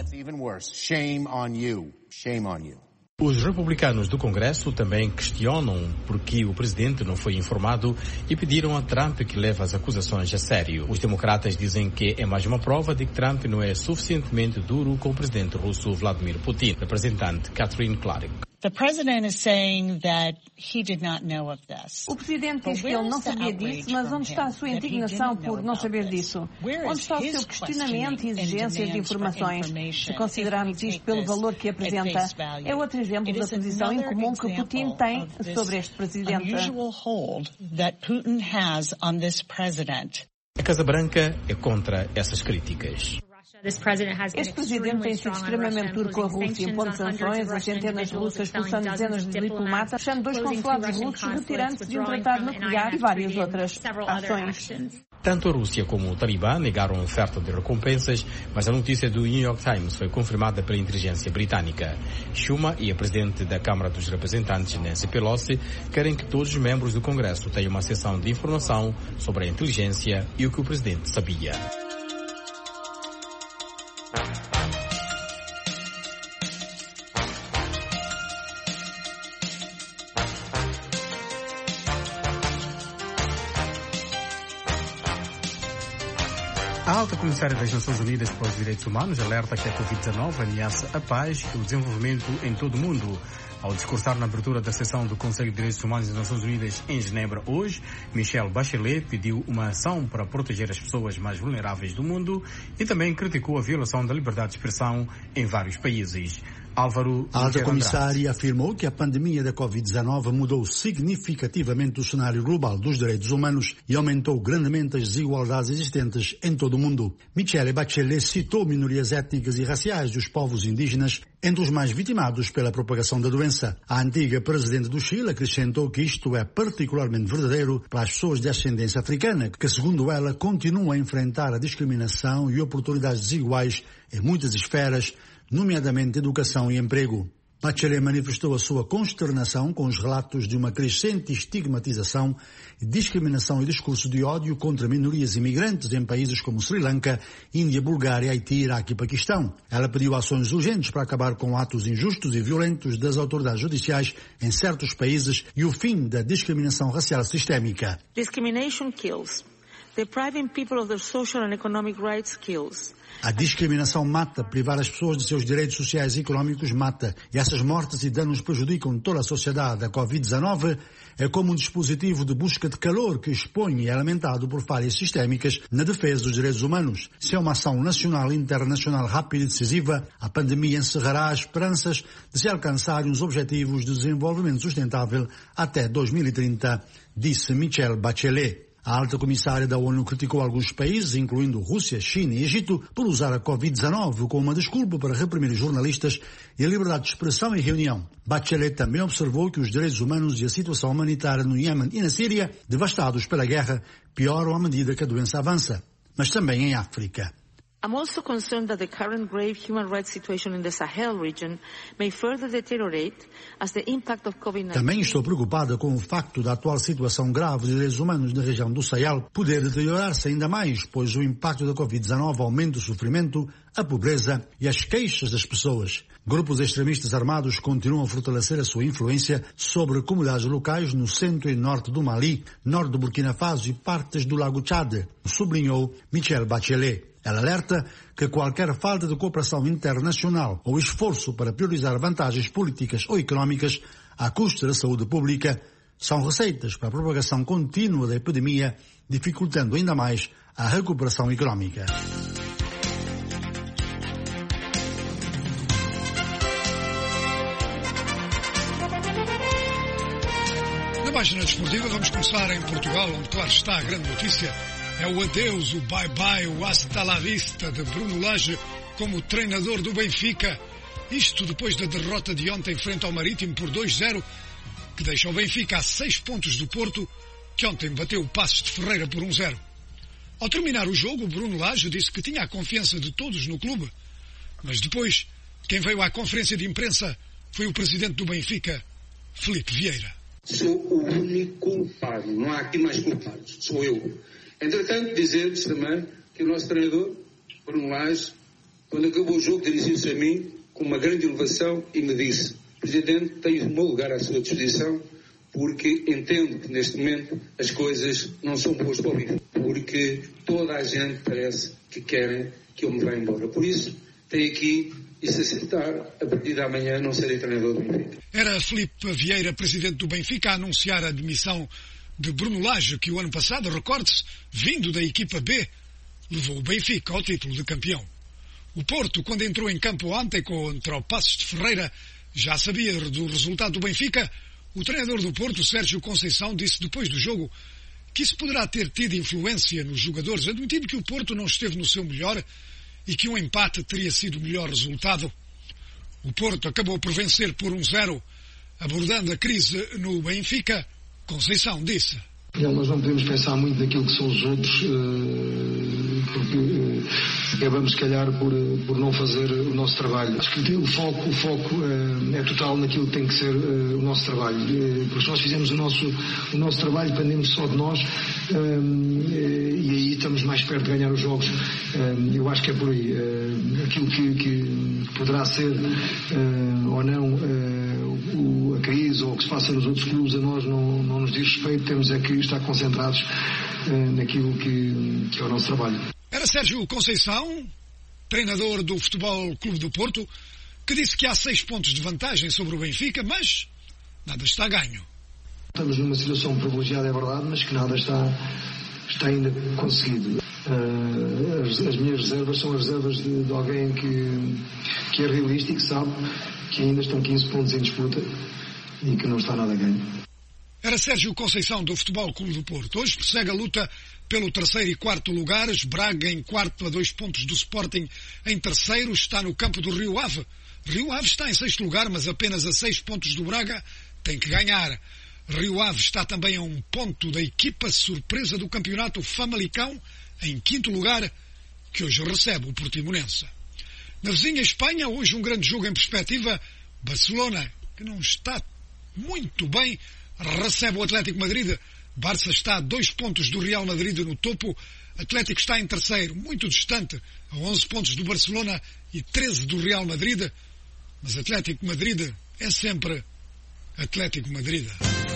Os republicanos do Congresso também questionam por que o presidente não foi informado e pediram a Trump que leve as acusações a sério. Os democratas dizem que é mais uma prova de que Trump não é suficientemente duro com o presidente russo Vladimir Putin. Representante Catherine Clark. The president is saying that he did not know of this. O presidente diz que ele não sabia disso, mas onde está a sua indignação por não saber disso? Onde está o seu questionamento e exigências de informações? Se considerarmos isto pelo valor que apresenta, é outro exemplo da posição incomum que Putin tem sobre este presidente. A Casa Branca é contra essas críticas. Este presidente tem sido extremamente duro com a Rússia, impondo sanções a centenas de russas, expulsando dezenas de diplomatas, fechando 2 consulados russos, retirando-se de um tratado nuclear e várias outras ações. Tanto a Rússia como o Talibã negaram a oferta de recompensas, mas a notícia do New York Times foi confirmada pela inteligência britânica. Schumer e a presidente da Câmara dos Representantes, Nancy Pelosi, querem que todos os membros do Congresso tenham uma sessão de informação sobre a inteligência e o que o presidente sabia. A alta comissária das Nações Unidas para os Direitos Humanos alerta que a Covid-19 ameaça a paz e o desenvolvimento em todo o mundo. Ao discursar na abertura da sessão do Conselho de Direitos Humanos das Nações Unidas em Genebra hoje, Michelle Bachelet pediu uma ação para proteger as pessoas mais vulneráveis do mundo e também criticou a violação da liberdade de expressão em vários países. Álvaro, a alta comissária afirmou que a pandemia da Covid-19 mudou significativamente o cenário global dos direitos humanos e aumentou grandemente as desigualdades existentes em todo o mundo. Michelle Bachelet citou minorias étnicas e raciais dos povos indígenas entre os mais vitimados pela propagação da doença. A antiga presidente do Chile acrescentou que isto é particularmente verdadeiro para as pessoas de ascendência africana, que, segundo ela, continuam a enfrentar a discriminação e oportunidades desiguais em muitas esferas, nomeadamente educação e emprego. Bachelet manifestou a sua consternação com os relatos de uma crescente estigmatização, discriminação e discurso de ódio contra minorias imigrantes em países como Sri Lanka, Índia, Bulgária, Haiti, Iraque e Paquistão. Ela pediu ações urgentes para acabar com atos injustos e violentos das autoridades judiciais em certos países e o fim da discriminação racial sistémica. Discrimination kills. Depriving people of their social and economic rights kills. A discriminação mata, privar as pessoas de seus direitos sociais e económicos mata. E essas mortes e danos prejudicam toda a sociedade. A Covid-19 é como um dispositivo de busca de calor que expõe e é alimentado por falhas sistémicas na defesa dos direitos humanos. Se é uma ação nacional e internacional rápida e decisiva, a pandemia encerrará as esperanças de se alcançarem os objetivos de desenvolvimento sustentável até 2030, disse Michelle Bachelet. A alta comissária da ONU criticou alguns países, incluindo Rússia, China e Egito, por usar a Covid-19 como uma desculpa para reprimir jornalistas e a liberdade de expressão e reunião. Bachelet também observou que os direitos humanos e a situação humanitária no Iêmen e na Síria, devastados pela guerra, pioram à medida que a doença avança, mas também em África. I'm also concerned that the current grave human rights situation in the Sahel region may further deteriorate as the impact of COVID-19. Também estou preocupada com o facto da atual situação grave de direitos humanos na região do Sahel poder deteriorar-se ainda mais, pois o impacto da Covid-19 aumenta o sofrimento, a pobreza e as queixas das pessoas. Grupos extremistas armados continuam a fortalecer a sua influência sobre comunidades locais no centro e norte do Mali, norte do Burkina Faso e partes do Lago Tchad, sublinhou Michelle Bachelet. Ela alerta que qualquer falta de cooperação internacional ou esforço para priorizar vantagens políticas ou económicas à custa da saúde pública são receitas para a propagação contínua da epidemia, dificultando ainda mais a recuperação económica. Na página desportiva vamos começar em Portugal, onde claro está a grande notícia. É o adeus, o bye-bye, o hasta la vista de Bruno Lage como treinador do Benfica. Isto depois da derrota de ontem frente ao Marítimo por 2-0, que deixa o Benfica a 6 pontos do Porto, que ontem bateu o Passos de Ferreira por 1-0. Ao terminar o jogo, Bruno Lage disse que tinha a confiança de todos no clube, Mas depois, quem veio à conferência de imprensa foi o presidente do Benfica, Filipe Vieira. Sou o único culpado, não há aqui mais culpados, sou eu. Entretanto, dizer-lhes também que o nosso treinador, Bruno Lage, quando acabou o jogo, dirigiu-se a mim com uma grande elevação e me disse: Presidente, tenho o meu lugar à sua disposição, porque entendo que neste momento as coisas não são boas para o Benfica, porque toda a gente parece que querem que eu me vá embora. Por isso, tenho aqui, e se aceitar, a partir de amanhã não serei treinador do Benfica. Era Filipe Vieira, presidente do Benfica, a anunciar a demissão de Bruno Lage, que o ano passado, recorde-se, vindo da equipa B, levou o Benfica ao título de campeão. O Porto, quando entrou em campo ontem contra o Passos de Ferreira, já sabia do resultado do Benfica. O treinador do Porto, Sérgio Conceição, disse depois do jogo que isso poderá ter tido influência nos jogadores, admitindo que o Porto não esteve no seu melhor e que um empate teria sido o melhor resultado. O Porto acabou por vencer por 1-0. Abordando a crise no Benfica, Conceição disse: Nós não podemos pensar muito naquilo que são os outros, porque acabamos, se calhar, por não fazer o nosso trabalho. Acho que o foco é total naquilo que tem que ser o nosso trabalho. Porque se nós fizermos o nosso trabalho, dependemos só de nós, e aí estamos mais perto de ganhar os jogos. Eu acho que é por aí. Aquilo que poderá ser ou não a crise ou o que se passa nos outros clubes, a nós não nos diz respeito. Temos é que estar concentrados naquilo que é o nosso trabalho. Era Sérgio Conceição, treinador do Futebol Clube do Porto, que disse que há 6 pontos de vantagem sobre o Benfica, mas nada está ganho. Estamos numa situação privilegiada, é verdade, mas que nada está ainda conseguido. As minhas reservas são as reservas de alguém que é realista e que sabe que ainda estão 15 pontos em disputa e que não está nada a ganho. Era Sérgio Conceição, do Futebol Clube do Porto. Hoje persegue a luta pelo 3º e 4º lugares. Braga em 4º a 2 pontos do Sporting em 3º. Está no campo do Rio Ave. Rio Ave está em 6º lugar, mas apenas a 6 pontos do Braga. Tem que ganhar. Rio Ave está também a 1 ponto da equipa surpresa do campeonato, o Famalicão, em 5º lugar, que hoje recebe o Portimonense. Na vizinha Espanha, hoje um grande jogo em perspectiva. Barcelona, que não está muito bem, recebe o Atlético Madrid. Barça está a 2 pontos do Real Madrid no topo. Atlético está em 3º, muito distante, a 11 pontos do Barcelona e 13 do Real Madrid. Mas Atlético Madrid é sempre Atlético Madrid.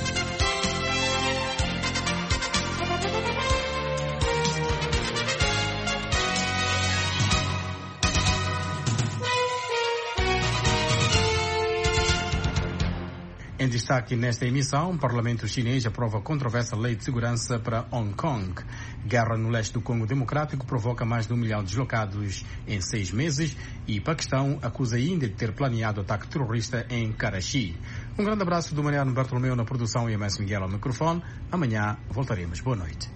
Em destaque nesta emissão, o Parlamento chinês aprova a controversa lei de segurança para Hong Kong. Guerra no leste do Congo Democrático provoca mais de 1 milhão de deslocados em 6 meses e Paquistão acusa a Índia de ter planeado ataque terrorista em Karachi. Um grande abraço do Mariano Bartolomeu na produção e a Messi Miguel ao microfone. Amanhã voltaremos. Boa noite.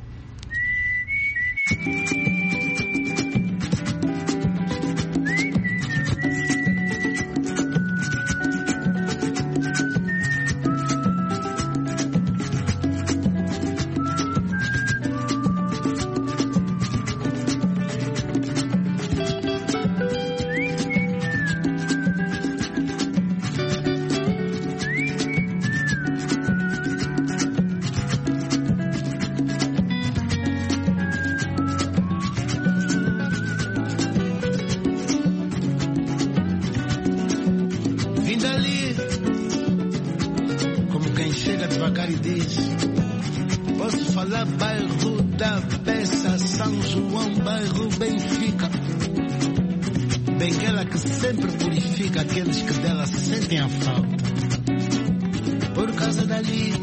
Aqueles que dela sentem a falta. Por causa dali,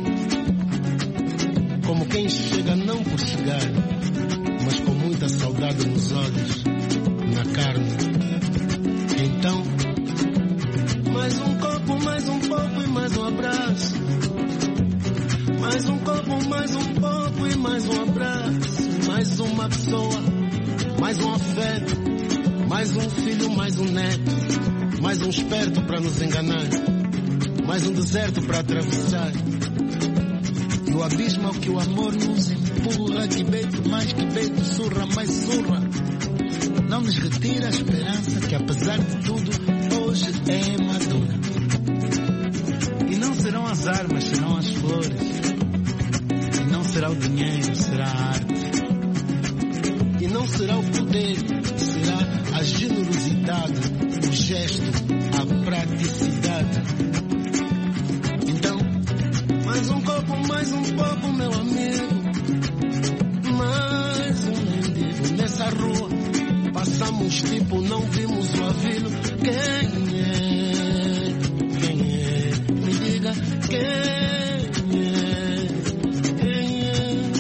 como quem chega não por chegar, mas com muita saudade nos olhos, na carne. Então, mais um copo, mais um pouco e mais um abraço. Mais um copo, mais um pouco e mais um abraço. Mais uma pessoa, mais um afeto, mais um filho, mais um neto. Mais um esperto para nos enganar, mais um deserto para atravessar. Do abismo ao que o amor nos empurra, que beito mais que beito, surra mais surra. não nos retira a esperança que, apesar de tudo, hoje é madura. E não serão as armas, serão as flores. E não será o dinheiro, será a arte. E não será o poder, será a generosidade, o gesto, a praticidade. Então, mais um copo, mais um pouco, meu amigo. Mais um mendigo nessa rua. Passamos tipo, não vimos o avilo. Quem é? Quem é? Me diga quem é? Quem é?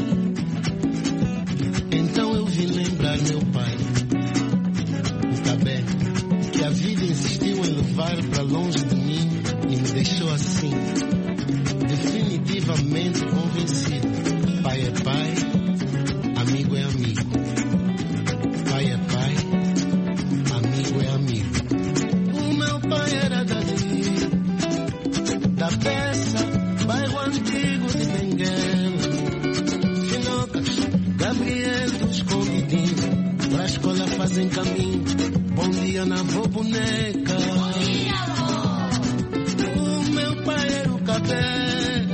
Então eu vim lembrar meu pai, o Cabé, que a vida insistiu em levar para longe de mim e me deixou assim, definitivamente convencido. Pai é pai, amigo é amigo. Pai é pai, amigo é amigo. O meu pai era dali, da peça, bairro antigo de Benguela. Finocas, Gabriel do Escondidinho, pra escola fazem caminho. Bom dia na avó boneca. Bom dia, avó. O meu pai era o Cabé,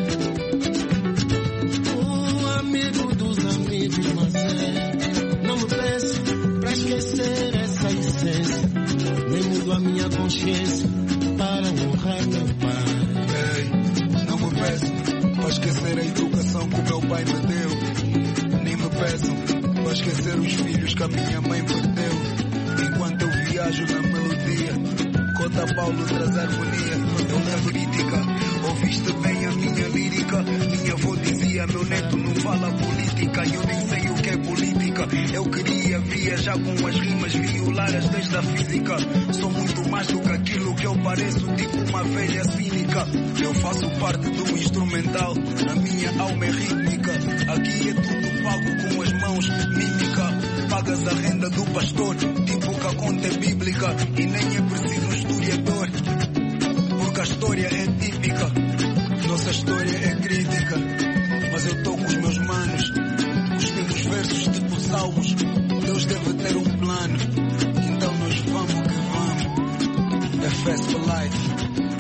o amigo dos amigos, mas não me peço pra esquecer essa essência, nem mudo a minha consciência para honrar meu pai. Ei, não me peço pra esquecer a educação que o meu pai me deu, nem me peçam pra esquecer os filhos que a minha mãe perdeu. Enquanto eu viajo na melodia, Cota Paulo traz harmonia. Eu levo crítica, ouviste bem a minha lírica. Minha avó dizia, meu neto não fala política. E eu nem sei o que é política. Eu queria viajar com as rimas, violar as leis da física. Sou muito mais do que aquilo que eu pareço, tipo uma velha cínica. Eu faço parte do instrumental, a minha alma é rítmica. Aqui é tudo pago com as mãos, mímica. Pagas a renda do pastor, tipo que a conta é bíblica. E nem é preciso um historiador, porque a história é típica. Nossa história é crítica, mas eu tô com os meus manos, cuspimos versos tipo salmos. Deus deve ter um plano, então nós vamos que vamos. É fast for life.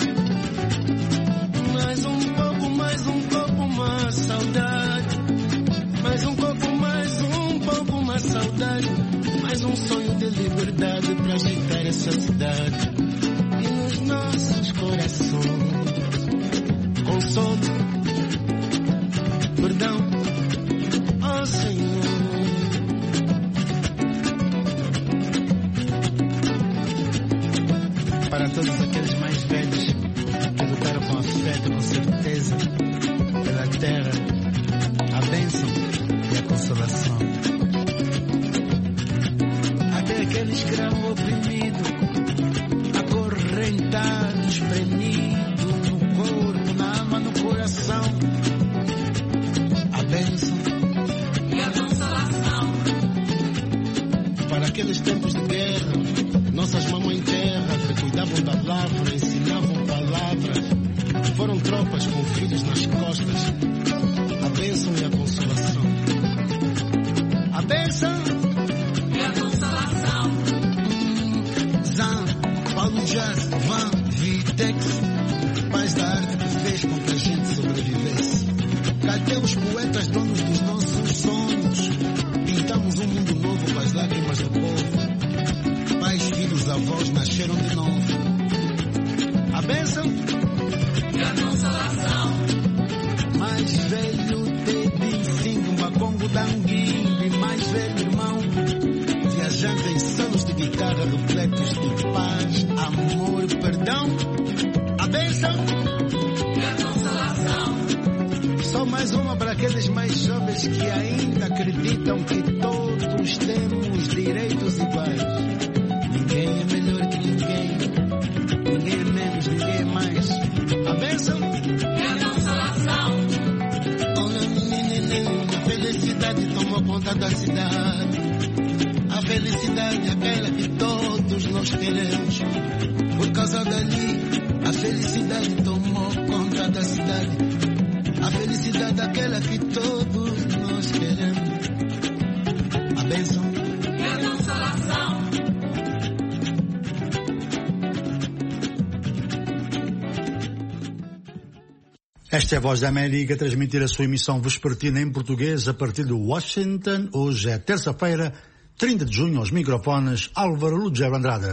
Mais um pouco, mais saudade. Mais um pouco, mais saudade. Mais um sonho de liberdade pra agitar essa cidade. E nos nossos corações, consolo, perdão, ó Senhor. Para todos aqueles mais velhos que lutaram com afeto, com certeza, pela terra, a bênção e a consolação. Até aquele escravo oprimido, acorrentado, espremido no corpo, na alma, no coração. A bênção e a consolação. Para aqueles tempos de guerra, nossas mamães terra que cuidavam da lavra, ensinavam palavras, foram tropas com filhos nas costas. A bênção e a consolação. A bênção e a consolação. Zan, Paulo Jazz, Van, Vitex, pais da arte que fez com que a gente sobrevivesse. Cadê os poetas donos dos nossos sonhos? Pintamos um mundo novo com as lágrimas do povo. Pais, filhos, avós nasceram de novo. A bênção e a consolação. Mais velho, Tedinho, Macongo, Danguinho, e mais velho irmão, viajando em solos de guitarra repletos de paz, amor, perdão. A bênção e a consolação. Só mais uma para aqueles mais jovens que ainda acreditam que todos temos direitos iguais. Ninguém é melhor que ninguém, ninguém é menos, ninguém é mais. A bênção e a consolação. Olha, menino, a felicidade tomou conta da cidade. A felicidade é aquela que todos nós queremos. Por causa dali, a felicidade tomou conta da cidade. A felicidade é aquela que todos nós queremos. A bênção e a consolação. Esta é a Voz da América, transmitir a sua emissão vespertina em português a partir de Washington. Hoje é terça-feira, 30 de junho, aos microfones, Álvaro Lugero Andrade.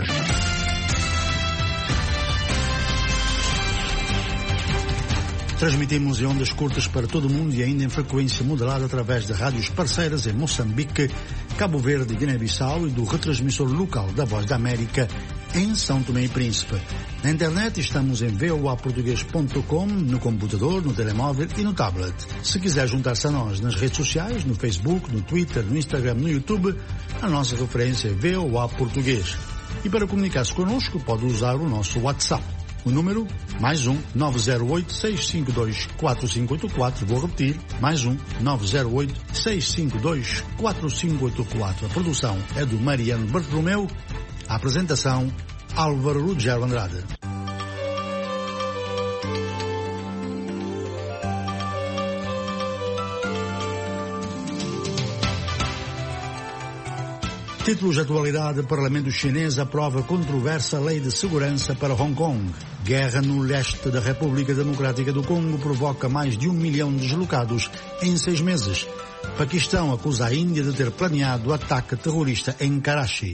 Transmitimos em ondas curtas para todo o mundo e ainda em frequência modulada através de rádios parceiras em Moçambique, Cabo Verde e Guiné-Bissau e do retransmissor local da Voz da América em São Tomé e Príncipe. Na internet estamos em voaportugues.com, no computador, no telemóvel e no tablet. Se quiser juntar-se a nós nas redes sociais, no Facebook, no Twitter, no Instagram, no YouTube, a nossa referência é VOA Português. E para comunicar-se connosco pode usar o nosso WhatsApp. O número, +1 908 652 4584. Vou repetir, +1 908 652 4584. A produção é do Mariano Bartolomeu. A apresentação, Álvaro Lugero Andrade. Títulos de atualidade: o Parlamento chinês aprova controversa lei de segurança para Hong Kong. Guerra no leste da República Democrática do Congo provoca mais de 1 milhão de deslocados em 6 meses. Paquistão acusa a Índia de ter planeado ataque terrorista em Karachi.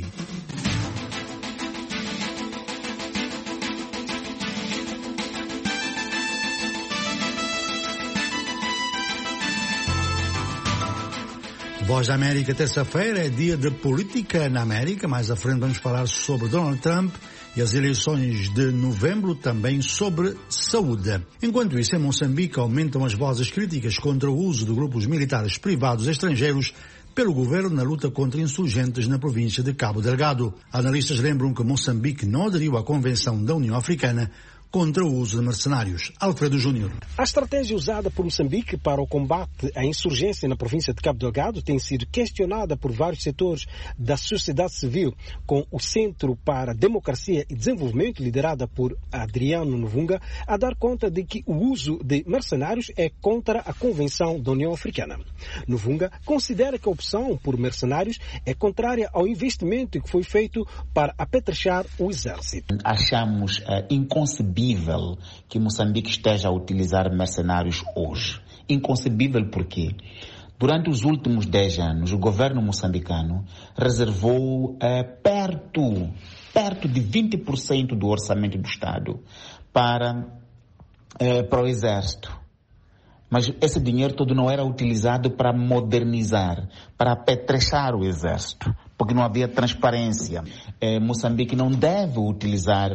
Voz da América, terça-feira, é dia de política na América. Mais à frente vamos falar sobre Donald Trump e as eleições de novembro, também sobre saúde. Enquanto isso, em Moçambique aumentam as vozes críticas contra o uso de grupos militares privados estrangeiros pelo governo na luta contra insurgentes na província de Cabo Delgado. Analistas lembram que Moçambique não aderiu à Convenção da União Africana contra o uso de mercenários. Alfredo Júnior. A estratégia usada por Moçambique para o combate à insurgência na província de Cabo Delgado tem sido questionada por vários setores da sociedade civil, com o Centro para a Democracia e Desenvolvimento, liderada por Adriano Novunga, a dar conta de que o uso de mercenários é contra a Convenção da União Africana. Novunga considera que a opção por mercenários é contrária ao investimento que foi feito para apetrechar o exército. Achamos inconcebível que Moçambique esteja a utilizar mercenários hoje. Inconcebível porque, durante os últimos 10 anos, o governo moçambicano reservou perto de 20% do orçamento do Estado para o Exército. Mas esse dinheiro todo não era utilizado para modernizar, para apetrechar o Exército, porque não havia transparência. Moçambique não deve utilizar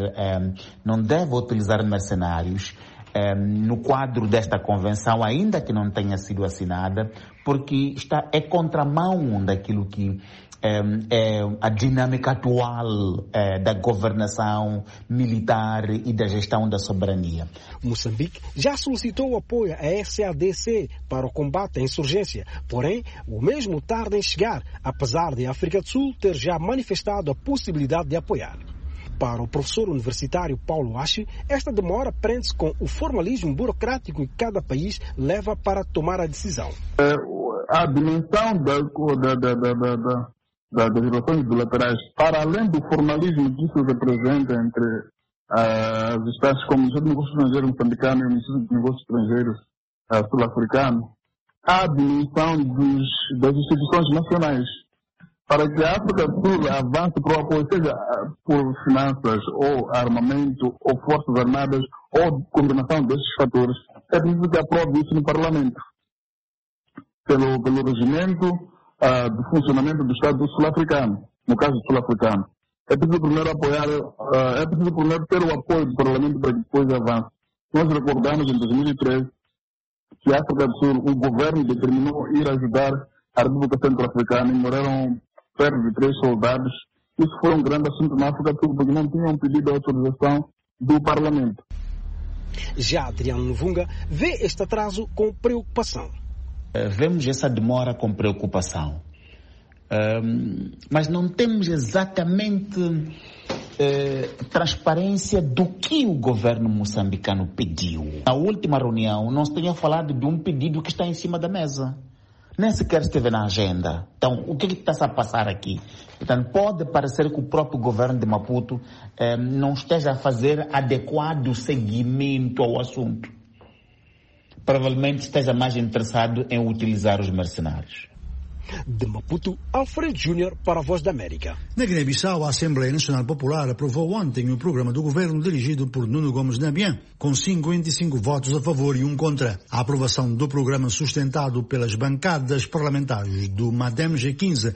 mercenários no quadro desta convenção, ainda que não tenha sido assinada, porque é contramão daquilo que é a dinâmica atual da governação militar e da gestão da soberania. Moçambique já solicitou o apoio à SADC para o combate à insurgência, porém o mesmo tarda em chegar, apesar de a África do Sul ter já manifestado a possibilidade de apoiar. Para o professor universitário Paulo Ache, esta demora prende-se com o formalismo burocrático que cada país leva para tomar a decisão. A dimensão das relações bilaterais, para além do formalismo que isso representa entre as espécies como o Ministério de Negócios Estrangeiros moçambicano e o Ministério de Negócios Estrangeiros sul-africano, há a dimensão das instituições nacionais. Para que a África do Sul avance para o apoio, seja por finanças, ou armamento, ou forças armadas, ou combinação desses fatores, é preciso que aprove isso no Parlamento, pelo regimento do funcionamento do Estado sul-africano, no caso sul-africano. É preciso primeiro ter o apoio do Parlamento para que depois avance. Nós recordamos em 2013 que a África do Sul, o governo determinou ir ajudar a República Centro-Africana e morreram perto de 3 soldados. Isso foi um grande assunto na África do Sul, porque não tinham pedido a autorização do Parlamento. Já Adriano Novunga vê este atraso com preocupação. Vemos essa demora com preocupação, mas não temos exatamente transparência do que o governo moçambicano pediu. Na última reunião, não se tinha falado de um pedido que está em cima da mesa. Nem sequer esteve na agenda. Então, o que está a passar aqui? Portanto, pode parecer que o próprio governo de Maputo não esteja a fazer adequado seguimento ao assunto. provavelmente esteja mais interessado em utilizar os mercenários. De Maputo, Alfredo Júnior para a Voz da América. Na Guiné-Bissau, a Assembleia Nacional Popular aprovou ontem o programa do governo dirigido por Nuno Gomes Nabian, com 55 votos a favor e 1 contra. A aprovação do programa, sustentado pelas bancadas parlamentares do MADEM G15,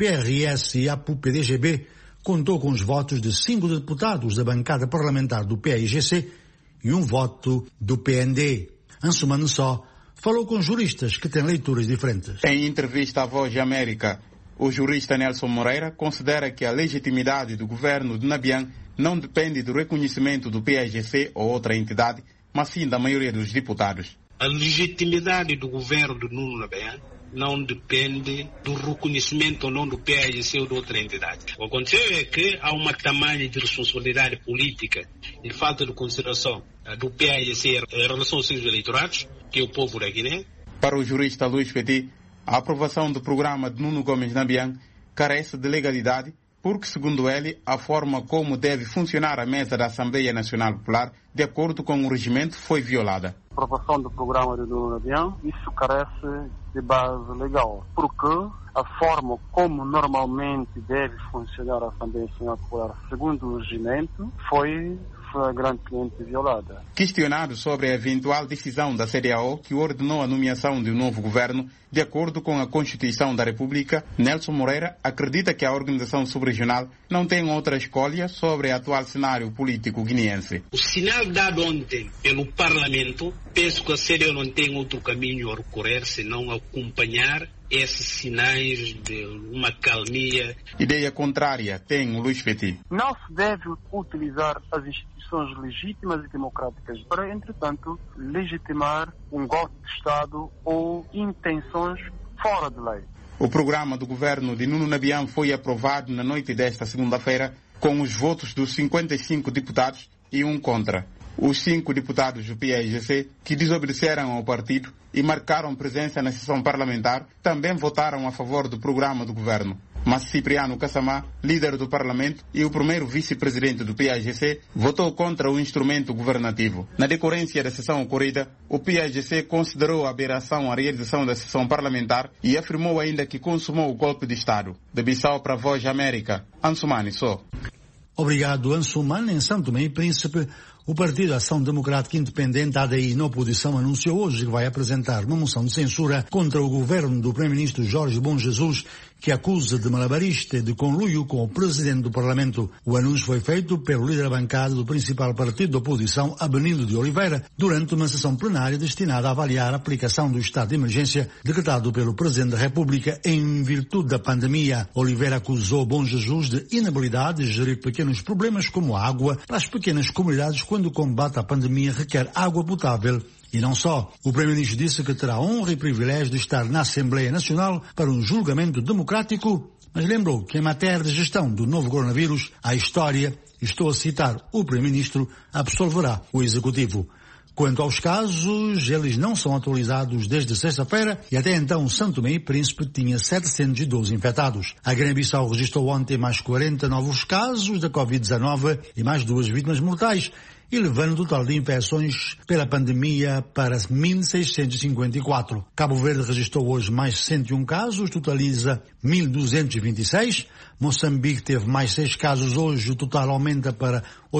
PRS e APU-PDGB, contou com os votos de 5 deputados da bancada parlamentar do PAIGC e 1 voto do PND. Ansumano Só falou com juristas que têm leituras diferentes. Em entrevista à Voz de América, o jurista Nelson Moreira considera que a legitimidade do governo de Nabian não depende do reconhecimento do PAIGC ou outra entidade, mas sim da maioria dos deputados. A legitimidade do governo de Nuno Nabian não depende do reconhecimento ou não do PAIGC ou de outra entidade. O que aconteceu é que há uma tamanha de responsabilidade política e falta de consideração do PAIGC em relação aos seus eleitorados, que é o povo da Guiné. Para o jurista Luís Petit, a aprovação do programa de Nuno Gomes Nabian carece de legalidade porque, segundo ele, a forma como deve funcionar a mesa da Assembleia Nacional Popular, de acordo com o regimento, foi violada. A aprovação do programa de Nuno Nabian, isso carece de base legal, porque a forma como normalmente deve funcionar a Assembleia Nacional Popular, segundo o regimento, foi flagrantemente violada. Questionado sobre a eventual decisão da CEDEAO que ordenou a nomeação de um novo governo, de acordo com a Constituição da República, Nelson Moreira acredita que a organização subregional não tem outra escolha sobre o atual cenário político guineense. O sinal dado ontem pelo Parlamento, penso que a CEDEAO não tem outro caminho a recorrer senão acompanhar esses sinais de uma calmia. Ideia contrária tem o Luís Petit. Não se deve utilizar as instituições legítimas e democráticas para, entretanto, legitimar um golpe de Estado ou intenções fora de lei. O programa do governo de Nuno Nabian foi aprovado na noite desta segunda-feira com os votos dos 55 deputados e 1 contra. Os 5 deputados do PAIGC, que desobedeceram ao partido e marcaram presença na sessão parlamentar, também votaram a favor do programa do governo. Mas Cipriano Kassamá, líder do Parlamento e o primeiro vice-presidente do PAIGC, votou contra o instrumento governativo. Na decorrência da sessão ocorrida, o PAIGC considerou aberração a realização da sessão parlamentar e afirmou ainda que consumou o golpe de Estado. De Bissau para a Voz da América, Ansumani Só. Obrigado, Ansumani. Em São Tomé e Príncipe, o Partido Ação Democrática Independente, ADI, na oposição, anunciou hoje que vai apresentar uma moção de censura contra o governo do Primeiro-Ministro Jorge Bom Jesus, que acusa de malabarista e de conluio com o Presidente do Parlamento. O anúncio foi feito pelo líder da bancada do principal partido da oposição, Abenildo de Oliveira, durante uma sessão plenária destinada a avaliar a aplicação do estado de emergência decretado pelo Presidente da República em virtude da pandemia. Oliveira acusou Bom Jesus de inabilidade de gerir pequenos problemas como a água para as pequenas comunidades quando o combate à pandemia requer água potável. E não só. O Primeiro-Ministro disse que terá a honra e privilégio de estar na Assembleia Nacional para um julgamento democrático, mas lembrou que em matéria de gestão do novo coronavírus, a história, estou a citar o Primeiro-Ministro, absolverá o Executivo. Quanto aos casos, eles não são atualizados desde sexta-feira e até então São Tomé e Príncipe tinha 712 infectados. A Guiné-Bissau registrou ontem mais 40 novos casos da Covid-19 e mais 2 vítimas mortais, e levando o total de infecções pela pandemia para 1.654. Cabo Verde registrou hoje mais 101 casos, totaliza 1.226. Moçambique teve mais 6 casos hoje, o total aumenta para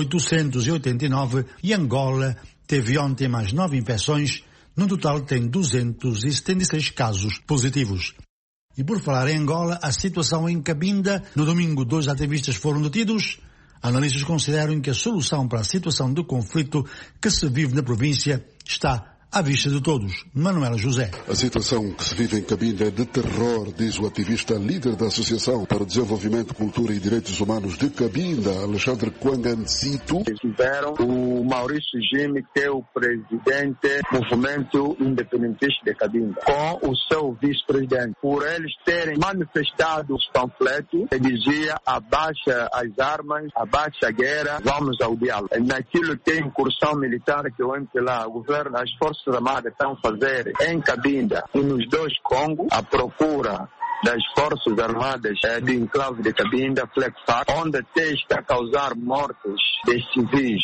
889. E Angola teve ontem mais 9 infecções, no total tem 276 casos positivos. E por falar em Angola, a situação em Cabinda, no domingo 2 ativistas foram detidos. Analistas consideram que a solução para a situação de conflito que se vive na província está à vista de todos. Manuela José. A situação que se vive em Cabinda é de terror, diz o ativista líder da Associação para o Desenvolvimento, Cultura e Direitos Humanos de Cabinda, Alexandre Kwangancito. Tiveram o Maurício Gime, que é o presidente do movimento independentista de Cabinda, com o seu vice-presidente, por eles terem manifestado os panfletos que dizia abaixa as armas, abaixa a guerra, vamos ao diálogo. Naquilo que é incursão militar que o MPLA, o governo, as forças armadas estão a fazer em Cabinda e nos 2 Congos, a procura das Forças Armadas do enclave de Cabinda, Flexar, onde até está a causar mortes de civis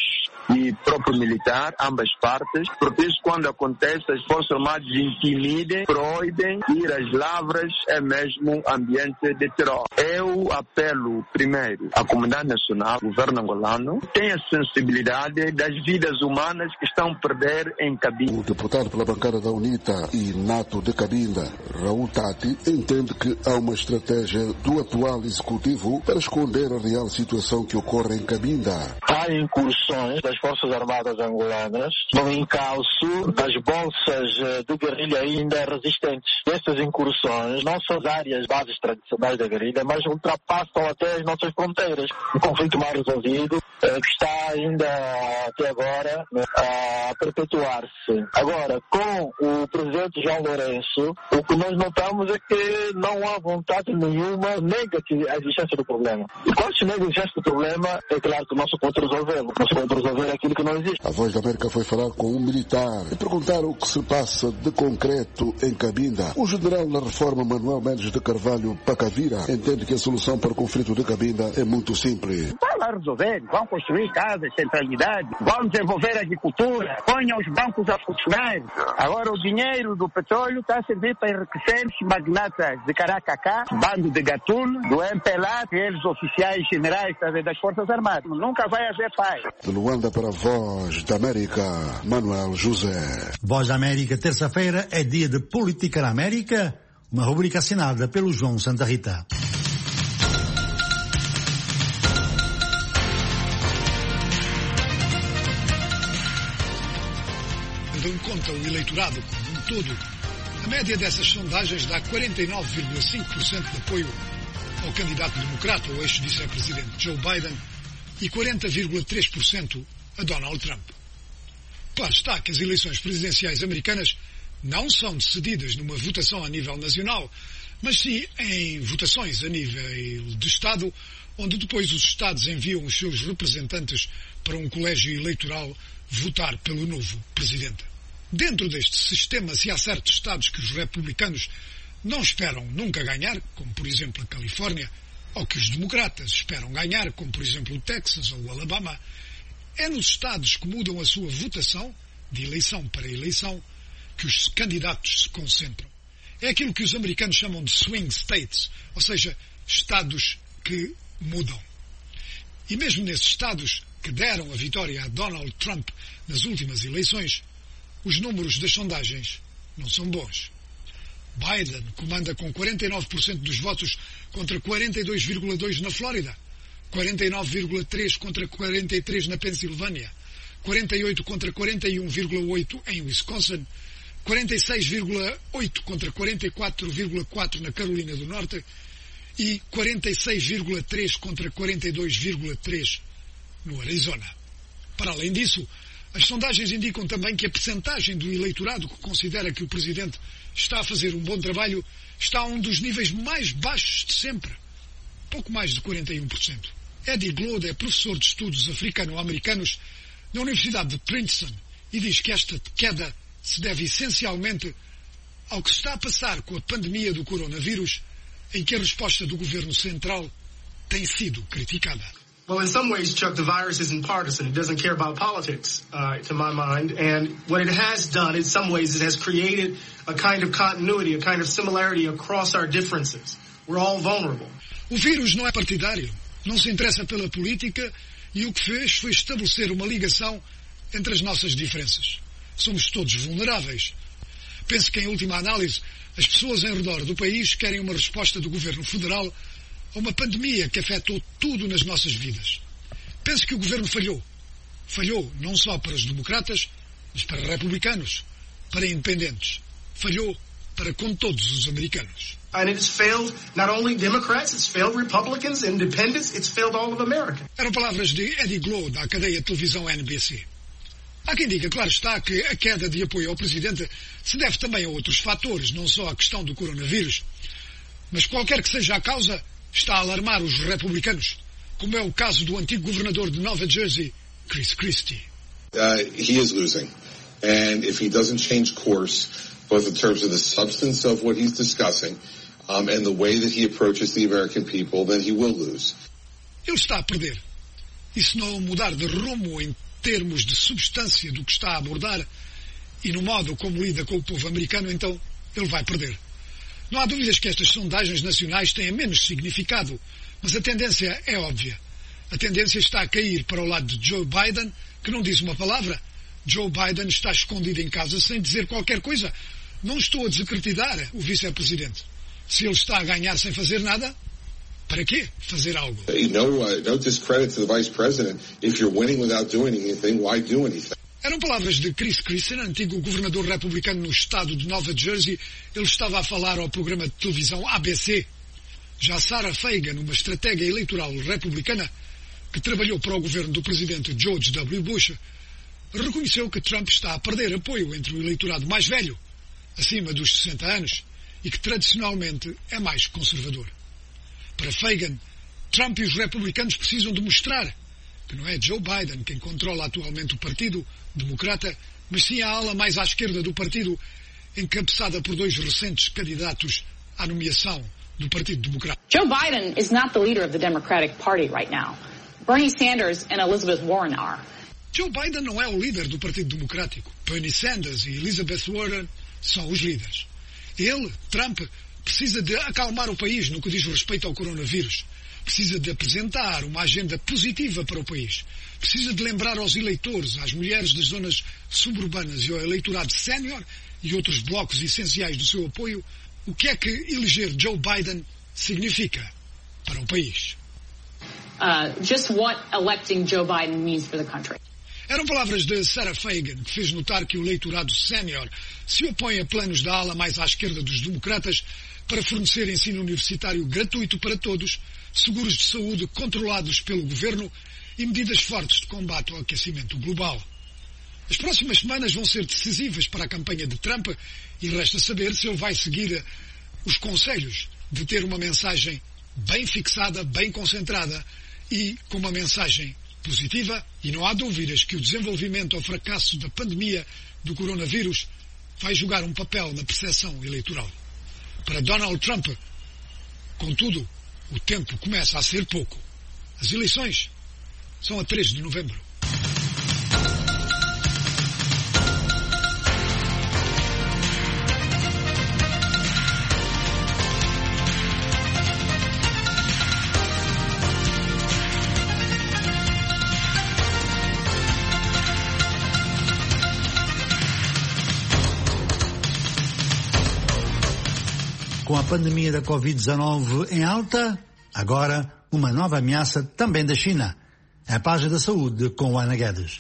e próprio militar, ambas partes, porque isso quando acontece, as Forças Armadas intimidem, proíbem ir às lavras, é mesmo ambiente de terror. Eu apelo primeiro à comunidade nacional, ao governo angolano, tenha sensibilidade das vidas humanas que estão a perder em Cabinda. O deputado pela bancada da UNITA e NATO de Cabinda, Raul Tati, entende que há uma estratégia do atual executivo para esconder a real situação que ocorre em Cabinda. Há incursões das Forças Armadas angolanas no encalço das bolsas de guerrilha ainda resistentes. Estas incursões não são as áreas bases tradicionais da guerrilha, mas ultrapassam até as nossas fronteiras. O conflito mal resolvido que está ainda até agora a perpetuar-se. Agora, com o presidente João Lourenço, o que nós notamos é que não há vontade nenhuma, nega-se a existência do problema. E quando se nega a existência do problema, é claro que não se pode resolvê-lo. Não se pode resolver aquilo que não existe. A Voz da América foi falar com um militar e perguntar o que se passa de concreto em Cabinda. O general da reforma Manuel Mendes de Carvalho Pacavira entende que a solução para o conflito de Cabinda é muito simples. Vai lá resolver, vão construir casas, centralidade, vão desenvolver a agricultura, ponham os bancos a funcionar. Agora o dinheiro do petróleo está a servir para enriquecer os magnatas de Caracacá, bando de gatuno, do MPLA, eles oficiais generais das Forças Armadas. Nunca vai haver paz. De Luanda para a Voz da América, Manuel José. Voz da América, terça-feira é dia de Política na América, uma rubrica assinada pelo João Santa Rita. Tendo em conta o eleitorado como um todo, a média dessas sondagens dá 49,5% de apoio ao candidato democrata, o ex-vice-presidente Joe Biden, e 40,3% a Donald Trump. Claro está que as eleições presidenciais americanas não são decididas numa votação a nível nacional, mas sim em votações a nível de Estado, onde depois os Estados enviam os seus representantes para um colégio eleitoral votar pelo novo presidente. Dentro deste sistema, se há certos Estados que os republicanos não esperam nunca ganhar, como por exemplo a Califórnia, ou que os democratas esperam ganhar, como por exemplo o Texas ou o Alabama, é nos Estados que mudam a sua votação, de eleição para eleição, que os candidatos se concentram. É aquilo que os americanos chamam de swing states, ou seja, Estados que mudam. E mesmo nesses Estados que deram a vitória a Donald Trump nas últimas eleições, os números das sondagens não são bons. Biden comanda com 49% dos votos contra 42,2% na Flórida, 49,3% contra 43% na Pensilvânia, 48% contra 41,8% em Wisconsin, 46,8% contra 44,4% na Carolina do Norte e 46,3% contra 42,3% no Arizona. Para além disso, as sondagens indicam também que a percentagem do eleitorado que considera que o Presidente está a fazer um bom trabalho está a um dos níveis mais baixos de sempre, pouco mais de 41%. Eddie Glaude é professor de estudos africano-americanos na Universidade de Princeton e diz que esta queda se deve essencialmente ao que se está a passar com a pandemia do coronavírus, em que a resposta do governo central tem sido criticada. Well, in some ways, Chuck, the virus isn't partisan. It doesn't care about politics, to my mind. And what it has done, in some ways, it has created a kind of continuity, a kind of similarity across our differences. We're all vulnerable. O vírus não é partidário, não se interessa pela política e o que fez foi estabelecer uma ligação entre as nossas diferenças. Somos todos vulneráveis. Penso que, em última análise, as pessoas em redor do país querem uma resposta do governo federal a uma pandemia que afetou tudo nas nossas vidas. Penso que o governo falhou. Falhou não só para os democratas, mas para republicanos, para independentes. Falhou para com todos os americanos. And it's failed not only Democrats, it's failed Republicans, independents, it's failed all of America. Eram palavras de Eddie Glaude à cadeia de televisão NBC. Há quem diga, claro está, que a queda de apoio ao Presidente se deve também a outros fatores, não só à questão do coronavírus. Mas qualquer que seja a causa, está a alarmar os republicanos, como é o caso do antigo governador de Nova Jersey, Chris Christie. He is losing. And if he doesn't change course, both in terms of the substance of what he's discussing and the way that he approaches the American people, then he will lose. Ele está a perder. E se não mudar de rumo em termos de substância do que está a abordar e no modo como lida com o povo americano, então ele vai perder. Não há dúvidas que estas sondagens nacionais têm menos significado, mas a tendência é óbvia. A tendência está a cair para o lado de Joe Biden, que não diz uma palavra. Joe Biden está escondido em casa sem dizer qualquer coisa. Não estou a desacreditar o vice-presidente. Se ele está a ganhar sem fazer nada, para quê fazer algo? No discredit to the vice president. If you're winning without doing anything, why do anything? Eram palavras de Chris Christie, antigo governador republicano no estado de Nova Jersey. Ele estava a falar ao programa de televisão ABC. Já Sarah Fagan, uma estratega eleitoral republicana que trabalhou para o governo do presidente George W. Bush, reconheceu que Trump está a perder apoio entre o eleitorado mais velho, acima dos 60 anos, e que tradicionalmente é mais conservador. Para Fagan, Trump e os republicanos precisam de mostrar que não é Joe Biden quem controla atualmente o Partido Democrata, mas sim a ala mais à esquerda do partido, encabeçada por dois recentes candidatos à nomeação do Partido Democrata. Joe Biden is not the leader of the Democratic Party right now. Bernie Sanders and Elizabeth Warren are. Joe Biden não é o líder do Partido Democrático. Bernie Sanders e Elizabeth Warren são os líderes. Ele, Trump, precisa de acalmar o país no que diz respeito ao coronavírus. Precisa de apresentar uma agenda positiva para o país. Precisa de lembrar aos eleitores, às mulheres das zonas suburbanas e ao eleitorado sénior e outros blocos essenciais do seu apoio, o que é que eleger Joe Biden significa para o país. Just what electing Joe Biden means for the country. Eram palavras de Sarah Fagan, que fez notar que o eleitorado sénior se opõe a planos da ala mais à esquerda dos democratas para fornecer ensino universitário gratuito para todos, seguros de saúde controlados pelo governo e medidas fortes de combate ao aquecimento global. As próximas semanas vão ser decisivas para a campanha de Trump e resta saber se ele vai seguir os conselhos de ter uma mensagem bem fixada, bem concentrada e com uma mensagem positiva, e não há dúvidas que o desenvolvimento ou fracasso da pandemia do coronavírus vai jogar um papel na percepção eleitoral. Para Donald Trump, contudo, o tempo começa a ser pouco. As eleições são a 3 de novembro. Com a pandemia da Covid-19 em alta, agora uma nova ameaça também da China. A página da saúde com Ana Guedes.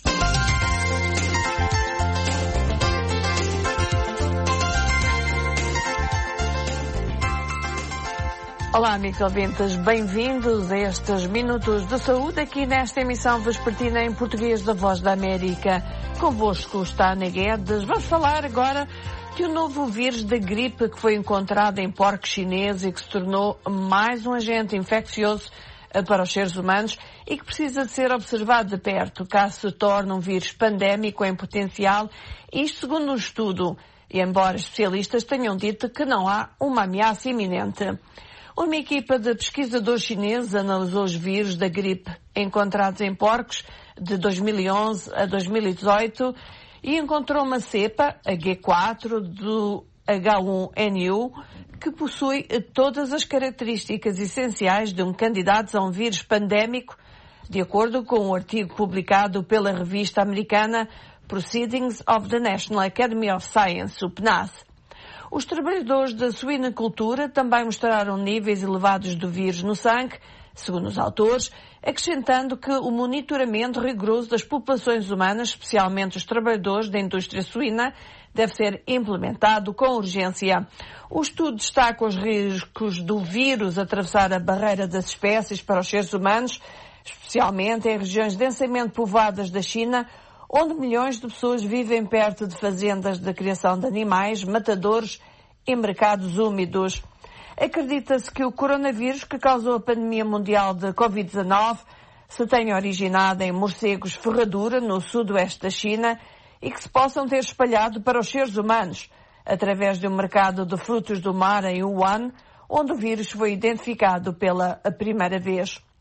Olá, amigos ouvintes, bem-vindos a estes Minutos de Saúde aqui nesta emissão vespertina em português da Voz da América. Convosco está Ana Guedes. Vamos falar agora de um novo vírus da gripe que foi encontrado em porcos chineses e que se tornou mais um agente infeccioso para os seres humanos e que precisa de ser observado de perto caso se torne um vírus pandémico em potencial, isto segundo um estudo, e embora especialistas tenham dito que não há uma ameaça iminente. Uma equipa de pesquisadores chineses analisou os vírus da gripe encontrados em porcos de 2011 a 2018 e encontrou uma cepa, a G4, do H1N1, que possui todas as características essenciais de um candidato a um vírus pandémico, de acordo com um artigo publicado pela revista americana Proceedings of the National Academy of Science, o PNAS. Os trabalhadores da suinocultura também mostraram níveis elevados do vírus no sangue, segundo os autores, acrescentando que o monitoramento rigoroso das populações humanas, especialmente os trabalhadores da indústria suína, deve ser implementado com urgência. O estudo destaca os riscos do vírus atravessar a barreira das espécies para os seres humanos, especialmente em regiões densamente povoadas da China, onde milhões de pessoas vivem perto de fazendas de criação de animais, matadouros e mercados úmidos. Acredita-se que o coronavírus que causou a pandemia mundial de Covid-19 se tenha originado em morcegos ferradura no sudoeste da China e que se possam ter espalhado para os seres humanos através de um mercado de frutos do mar em Wuhan, onde o vírus foi identificado pela primeira vez.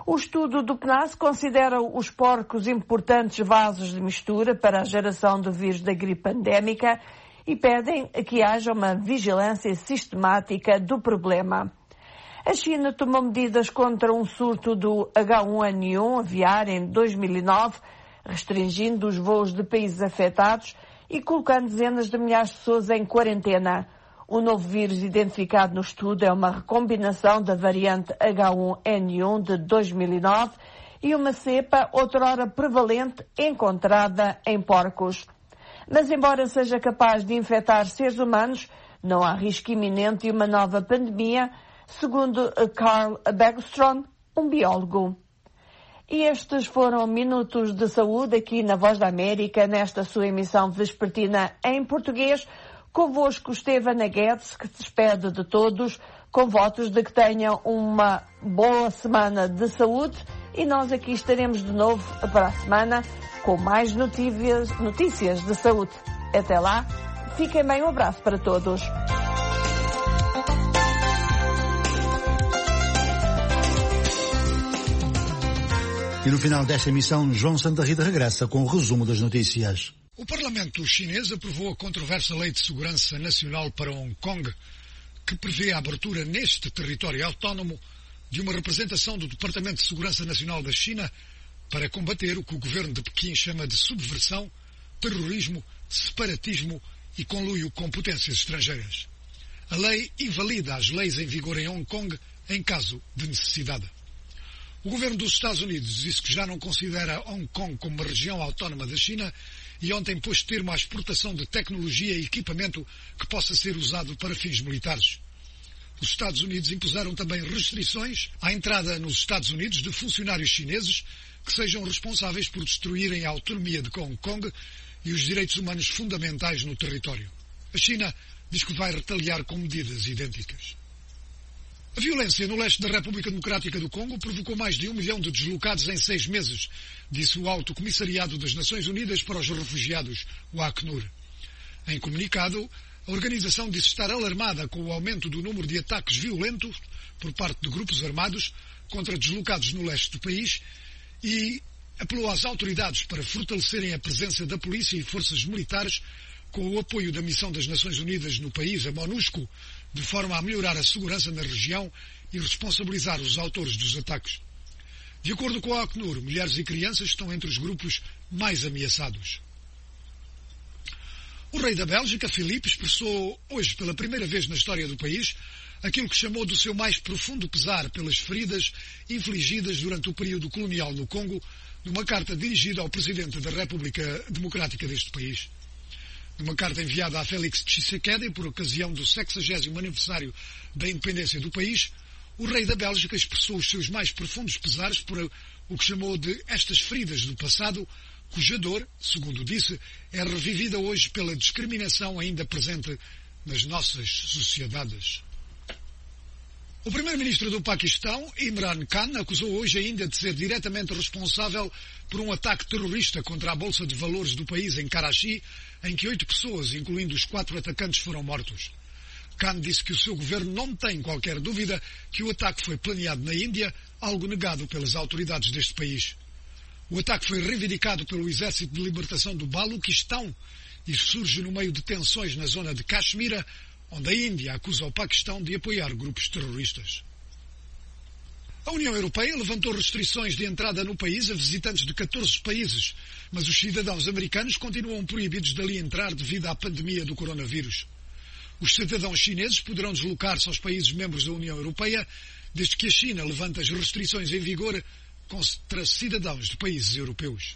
O estudo do PNAS considera os porcos importantes vasos de mistura para a geração do vírus da gripe pandémica e pedem que haja uma vigilância sistemática do problema. A China tomou medidas contra um surto do H1N1 aviar em 2009, restringindo os voos de países afetados e colocando dezenas de milhares de pessoas em quarentena. O novo vírus identificado no estudo é uma recombinação da variante H1N1 de 2009 e uma cepa outrora prevalente encontrada em porcos. Mas embora seja capaz de infectar seres humanos, não há risco iminente de uma nova pandemia, segundo Carl Bergström, um biólogo. E estes foram minutos de saúde aqui na Voz da América, nesta sua emissão vespertina em português. Convosco esteve Ana Guedes, que se despede de todos, com votos de que tenham uma boa semana de saúde, e nós aqui estaremos de novo para a semana com mais notícias de saúde. Até lá, fiquem bem, um abraço para todos. E no final desta emissão, João Santa Rita regressa com o resumo das notícias. O Parlamento chinês aprovou a controversa Lei de Segurança Nacional para Hong Kong, que prevê a abertura neste território autónomo de uma representação do Departamento de Segurança Nacional da China para combater o que o governo de Pequim chama de subversão, terrorismo, separatismo e conluio com potências estrangeiras. A lei invalida as leis em vigor em Hong Kong em caso de necessidade. O governo dos Estados Unidos disse que já não considera Hong Kong como uma região autónoma da China e ontem pôs termo à exportação de tecnologia e equipamento que possa ser usado para fins militares. Os Estados Unidos impuseram também restrições à entrada nos Estados Unidos de funcionários chineses que sejam responsáveis por destruírem a autonomia de Hong Kong e os direitos humanos fundamentais no território. A China diz que vai retaliar com medidas idênticas. A violência no leste da República Democrática do Congo provocou mais de 1 milhão de deslocados em 6 meses, disse o Alto Comissariado das Nações Unidas para os Refugiados, o Acnur. Em comunicado, a organização disse estar alarmada com o aumento do número de ataques violentos por parte de grupos armados contra deslocados no leste do país e apelou às autoridades para fortalecerem a presença da polícia e forças militares com o apoio da Missão das Nações Unidas no país, a MONUSCO, de forma a melhorar a segurança na região e responsabilizar os autores dos ataques. De acordo com a Acnur, mulheres e crianças estão entre os grupos mais ameaçados. O rei da Bélgica, Filipe, expressou hoje pela primeira vez na história do país aquilo que chamou do seu mais profundo pesar pelas feridas infligidas durante o período colonial no Congo, numa carta dirigida ao presidente da República Democrática deste país. Numa carta enviada a Félix Tshisekedi por ocasião do 60º aniversário da independência do país, o rei da Bélgica expressou os seus mais profundos pesares por o que chamou de estas feridas do passado, cuja dor, segundo disse, é revivida hoje pela discriminação ainda presente nas nossas sociedades. O primeiro-ministro do Paquistão, Imran Khan, acusou hoje ainda de ser diretamente responsável por um ataque terrorista contra a Bolsa de Valores do país em Karachi, em que 8 pessoas, incluindo os 4 atacantes, foram mortos. Khan disse que o seu governo não tem qualquer dúvida que o ataque foi planeado na Índia, algo negado pelas autoridades deste país. O ataque foi reivindicado pelo Exército de Libertação do Baluquistão e surge no meio de tensões na zona de Caxemira, onde a Índia acusa o Paquistão de apoiar grupos terroristas. A União Europeia levantou restrições de entrada no país a visitantes de 14 países, mas os cidadãos americanos continuam proibidos de ali entrar devido à pandemia do coronavírus. Os cidadãos chineses poderão deslocar-se aos países membros da União Europeia, desde que a China levante as restrições em vigor contra cidadãos de países europeus.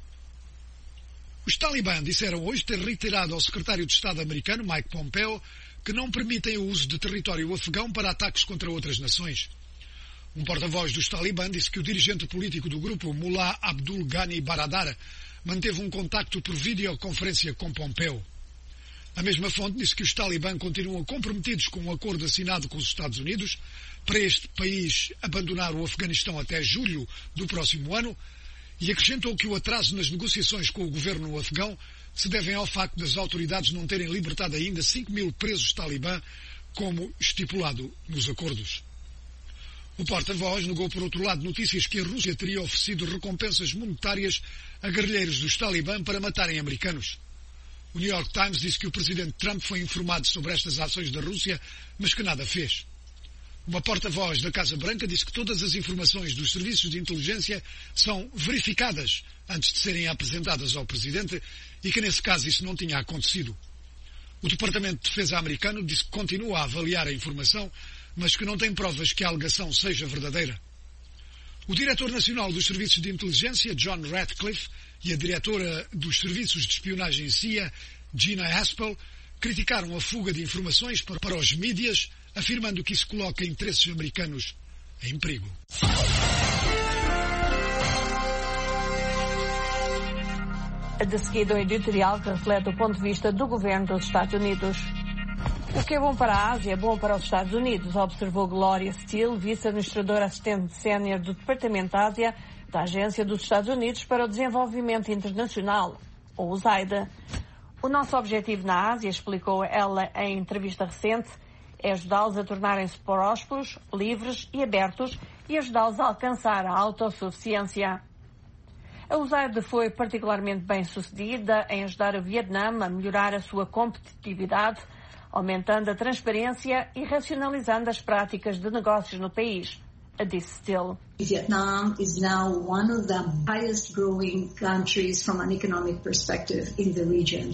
Os talibã disseram hoje ter reiterado ao secretário de Estado americano, Mike Pompeo, que não permitem o uso de território afegão para ataques contra outras nações. Um porta-voz dos talibã disse que o dirigente político do grupo, Mullah Abdul Ghani Baradar, manteve um contacto por videoconferência com Pompeo. A mesma fonte disse que os talibã continuam comprometidos com um acordo assinado com os Estados Unidos para este país abandonar o Afeganistão até julho do próximo ano e acrescentou que o atraso nas negociações com o governo afegão se devem ao facto das autoridades não terem libertado ainda 5.000 presos talibã, como estipulado nos acordos. O porta-voz negou, por outro lado, notícias que a Rússia teria oferecido recompensas monetárias a guerrilheiros dos Talibã para matarem americanos. O New York Times disse que o presidente Trump foi informado sobre estas ações da Rússia, mas que nada fez. Uma porta-voz da Casa Branca disse que todas as informações dos serviços de inteligência são verificadas antes de serem apresentadas ao presidente e que, nesse caso, isso não tinha acontecido. O Departamento de Defesa americano disse que continua a avaliar a informação, mas que não tem provas que a alegação seja verdadeira. O diretor nacional dos serviços de inteligência, John Ratcliffe, e a diretora dos serviços de espionagem CIA, Gina Haspel, criticaram a fuga de informações para os mídias, afirmando que isso coloca interesses americanos em perigo. De seguida, o editorial que reflete o ponto de vista do governo dos Estados Unidos. O que é bom para a Ásia é bom para os Estados Unidos, observou Gloria Steele, vice-administradora assistente sénior do Departamento de Ásia da Agência dos Estados Unidos para o Desenvolvimento Internacional, ou USAID. O nosso objetivo na Ásia, explicou ela em entrevista recente, é ajudá-los a tornarem-se prósperos, livres e abertos e ajudá-los a alcançar a autossuficiência. A USAID foi particularmente bem sucedida em ajudar o Vietnã a melhorar a sua competitividade, aumentando a transparência e racionalizando as práticas de negócios no país, disse Steele. Vietnam is now one of the highest growing countries from an economic perspective in the region.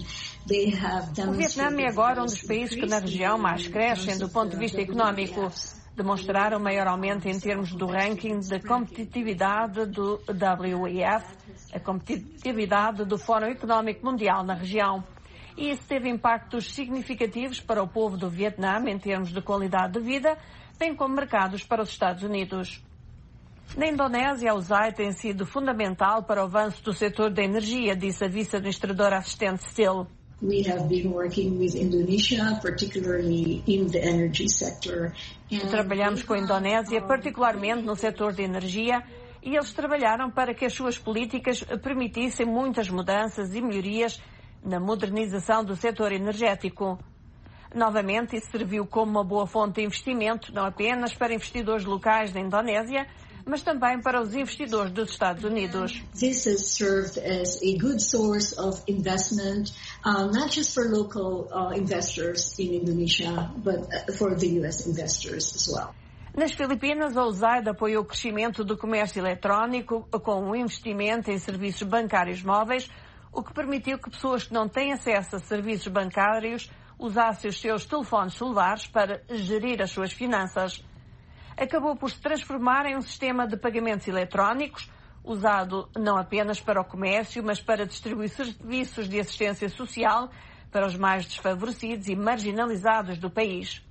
O Vietnã é agora um dos países que na região mais crescem do ponto de vista económico. Demonstraram maior aumento em termos do ranking de competitividade do WEF, a competitividade do Fórum Económico Mundial na região. E isso teve impactos significativos para o povo do Vietnã em termos de qualidade de vida, bem como mercados para os Estados Unidos. Na Indonésia, a USAID tem sido fundamental para o avanço do setor da energia, disse a vice-administradora assistente Steele. We have been working with Indonesia, particularly in the energy sector. Trabalhamos com a Indonésia, particularmente no setor de energia, e eles trabalharam para que as suas políticas permitissem muitas mudanças e melhorias na modernização do setor energético. Novamente, isso serviu como uma boa fonte de investimento, não apenas para investidores locais da Indonésia, mas também para os investidores dos Estados Unidos. This has served as a good source of investment, not just for local investors in Indonesia, but for the U.S. investors as well. Nas Filipinas, a USAID apoiou o crescimento do comércio eletrónico com um investimento em serviços bancários móveis, o que permitiu que pessoas que não têm acesso a serviços bancários usassem os seus telefones celulares para gerir as suas finanças. Acabou por se transformar em um sistema de pagamentos eletrónicos, usado não apenas para o comércio, mas para distribuir serviços de assistência social para os mais desfavorecidos e marginalizados do país.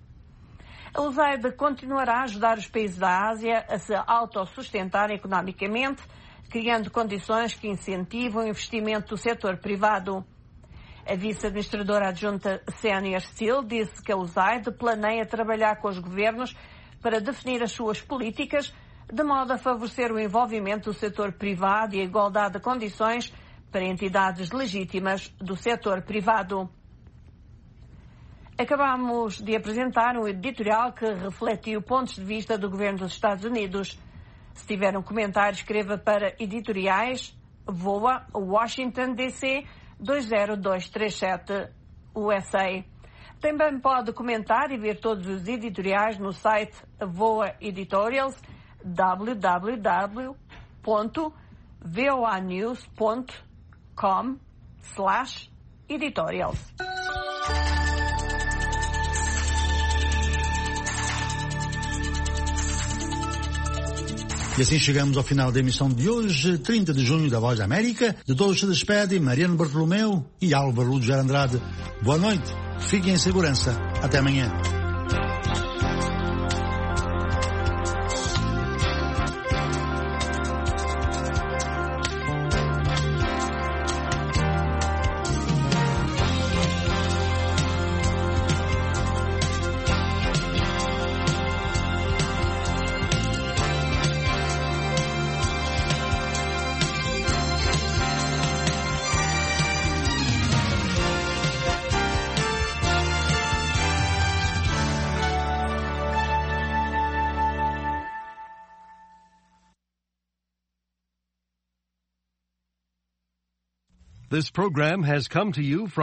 A USAID continuará a ajudar os países da Ásia a se autossustentarem economicamente, criando condições que incentivam o investimento do setor privado. A vice-administradora adjunta Sénior Steele disse que a USAID planeia trabalhar com os governos para definir as suas políticas, de modo a favorecer o envolvimento do setor privado e a igualdade de condições para entidades legítimas do setor privado. Acabamos de apresentar um editorial que refletiu pontos de vista do governo dos Estados Unidos. Se tiver um comentário, escreva para editoriais VOA Washington DC 20237 USA. Também pode comentar e ver todos os editoriais no site VOA Editorials www.voanews.com/editorials. E assim chegamos ao final da emissão de hoje, 30 de junho da Voz da América. De todos se despedem Mariano Bartolomeu e Álvaro Ludes Andrade. Boa noite, fiquem em segurança. Até amanhã. This program has come to you from